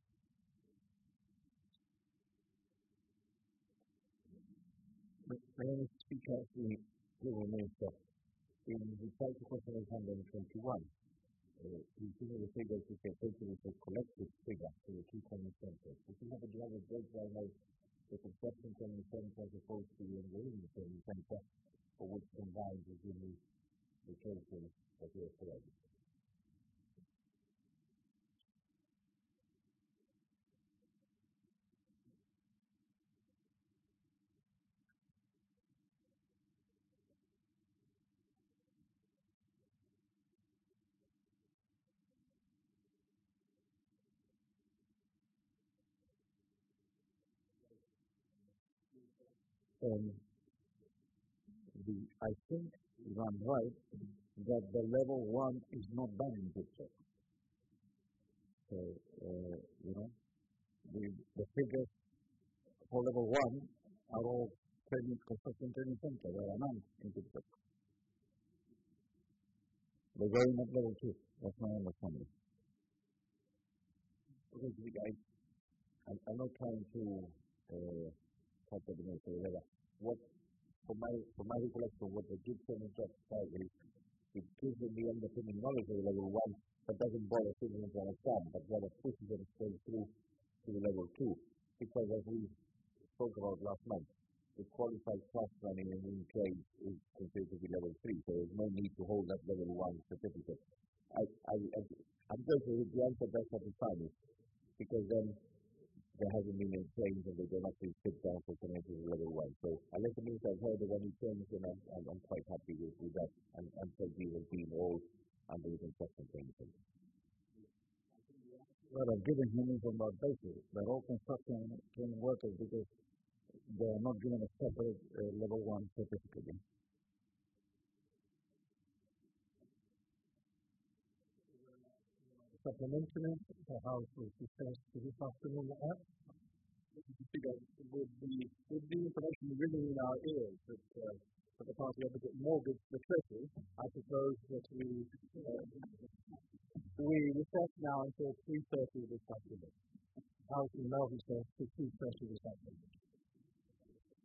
Madam Speaker, the Minister, in reply to question 821, we see the figures which are taken as a collective figure for the two common centers. If you have a driver breakdown of the construction training center as opposed to the engineering training center, for which combined is in the training that we are providing.
I think, if I'm right, that the level 1 is not done in picture. So, the figures for level 1 are all construction training center. There are none in picture. They're going at level 2. That's my understanding.
Okay, I'm not trying to talk about the minister. For my recollection, what the Gibson and Judge said is it gives them the underpinning knowledge of level 1, but doesn't bother citizens to understand, but rather pushes them straight through to the level 2. Because as we spoke about last month, the qualified class running in trade is considered to be level 3, so there's no need to hold that level 1 certificate. I'm going to read the answer that's at the time, because then there hasn't been any change and they're not being sit down for connecting to level 1. So unless it means I've heard of any change, then I'm quite happy with that. And so these have been all under the construction training center.
Well, I've given him on that basis. They're all construction training workers because they are not given a separate level 1 certificate.
Supplementary, the House was discussed this afternoon.
With the information ringing in our ears that the party opposite mortgaged the treasury, I suppose that we recess now until 3:30 this afternoon.
House in Melbourne says to 2:30 this afternoon.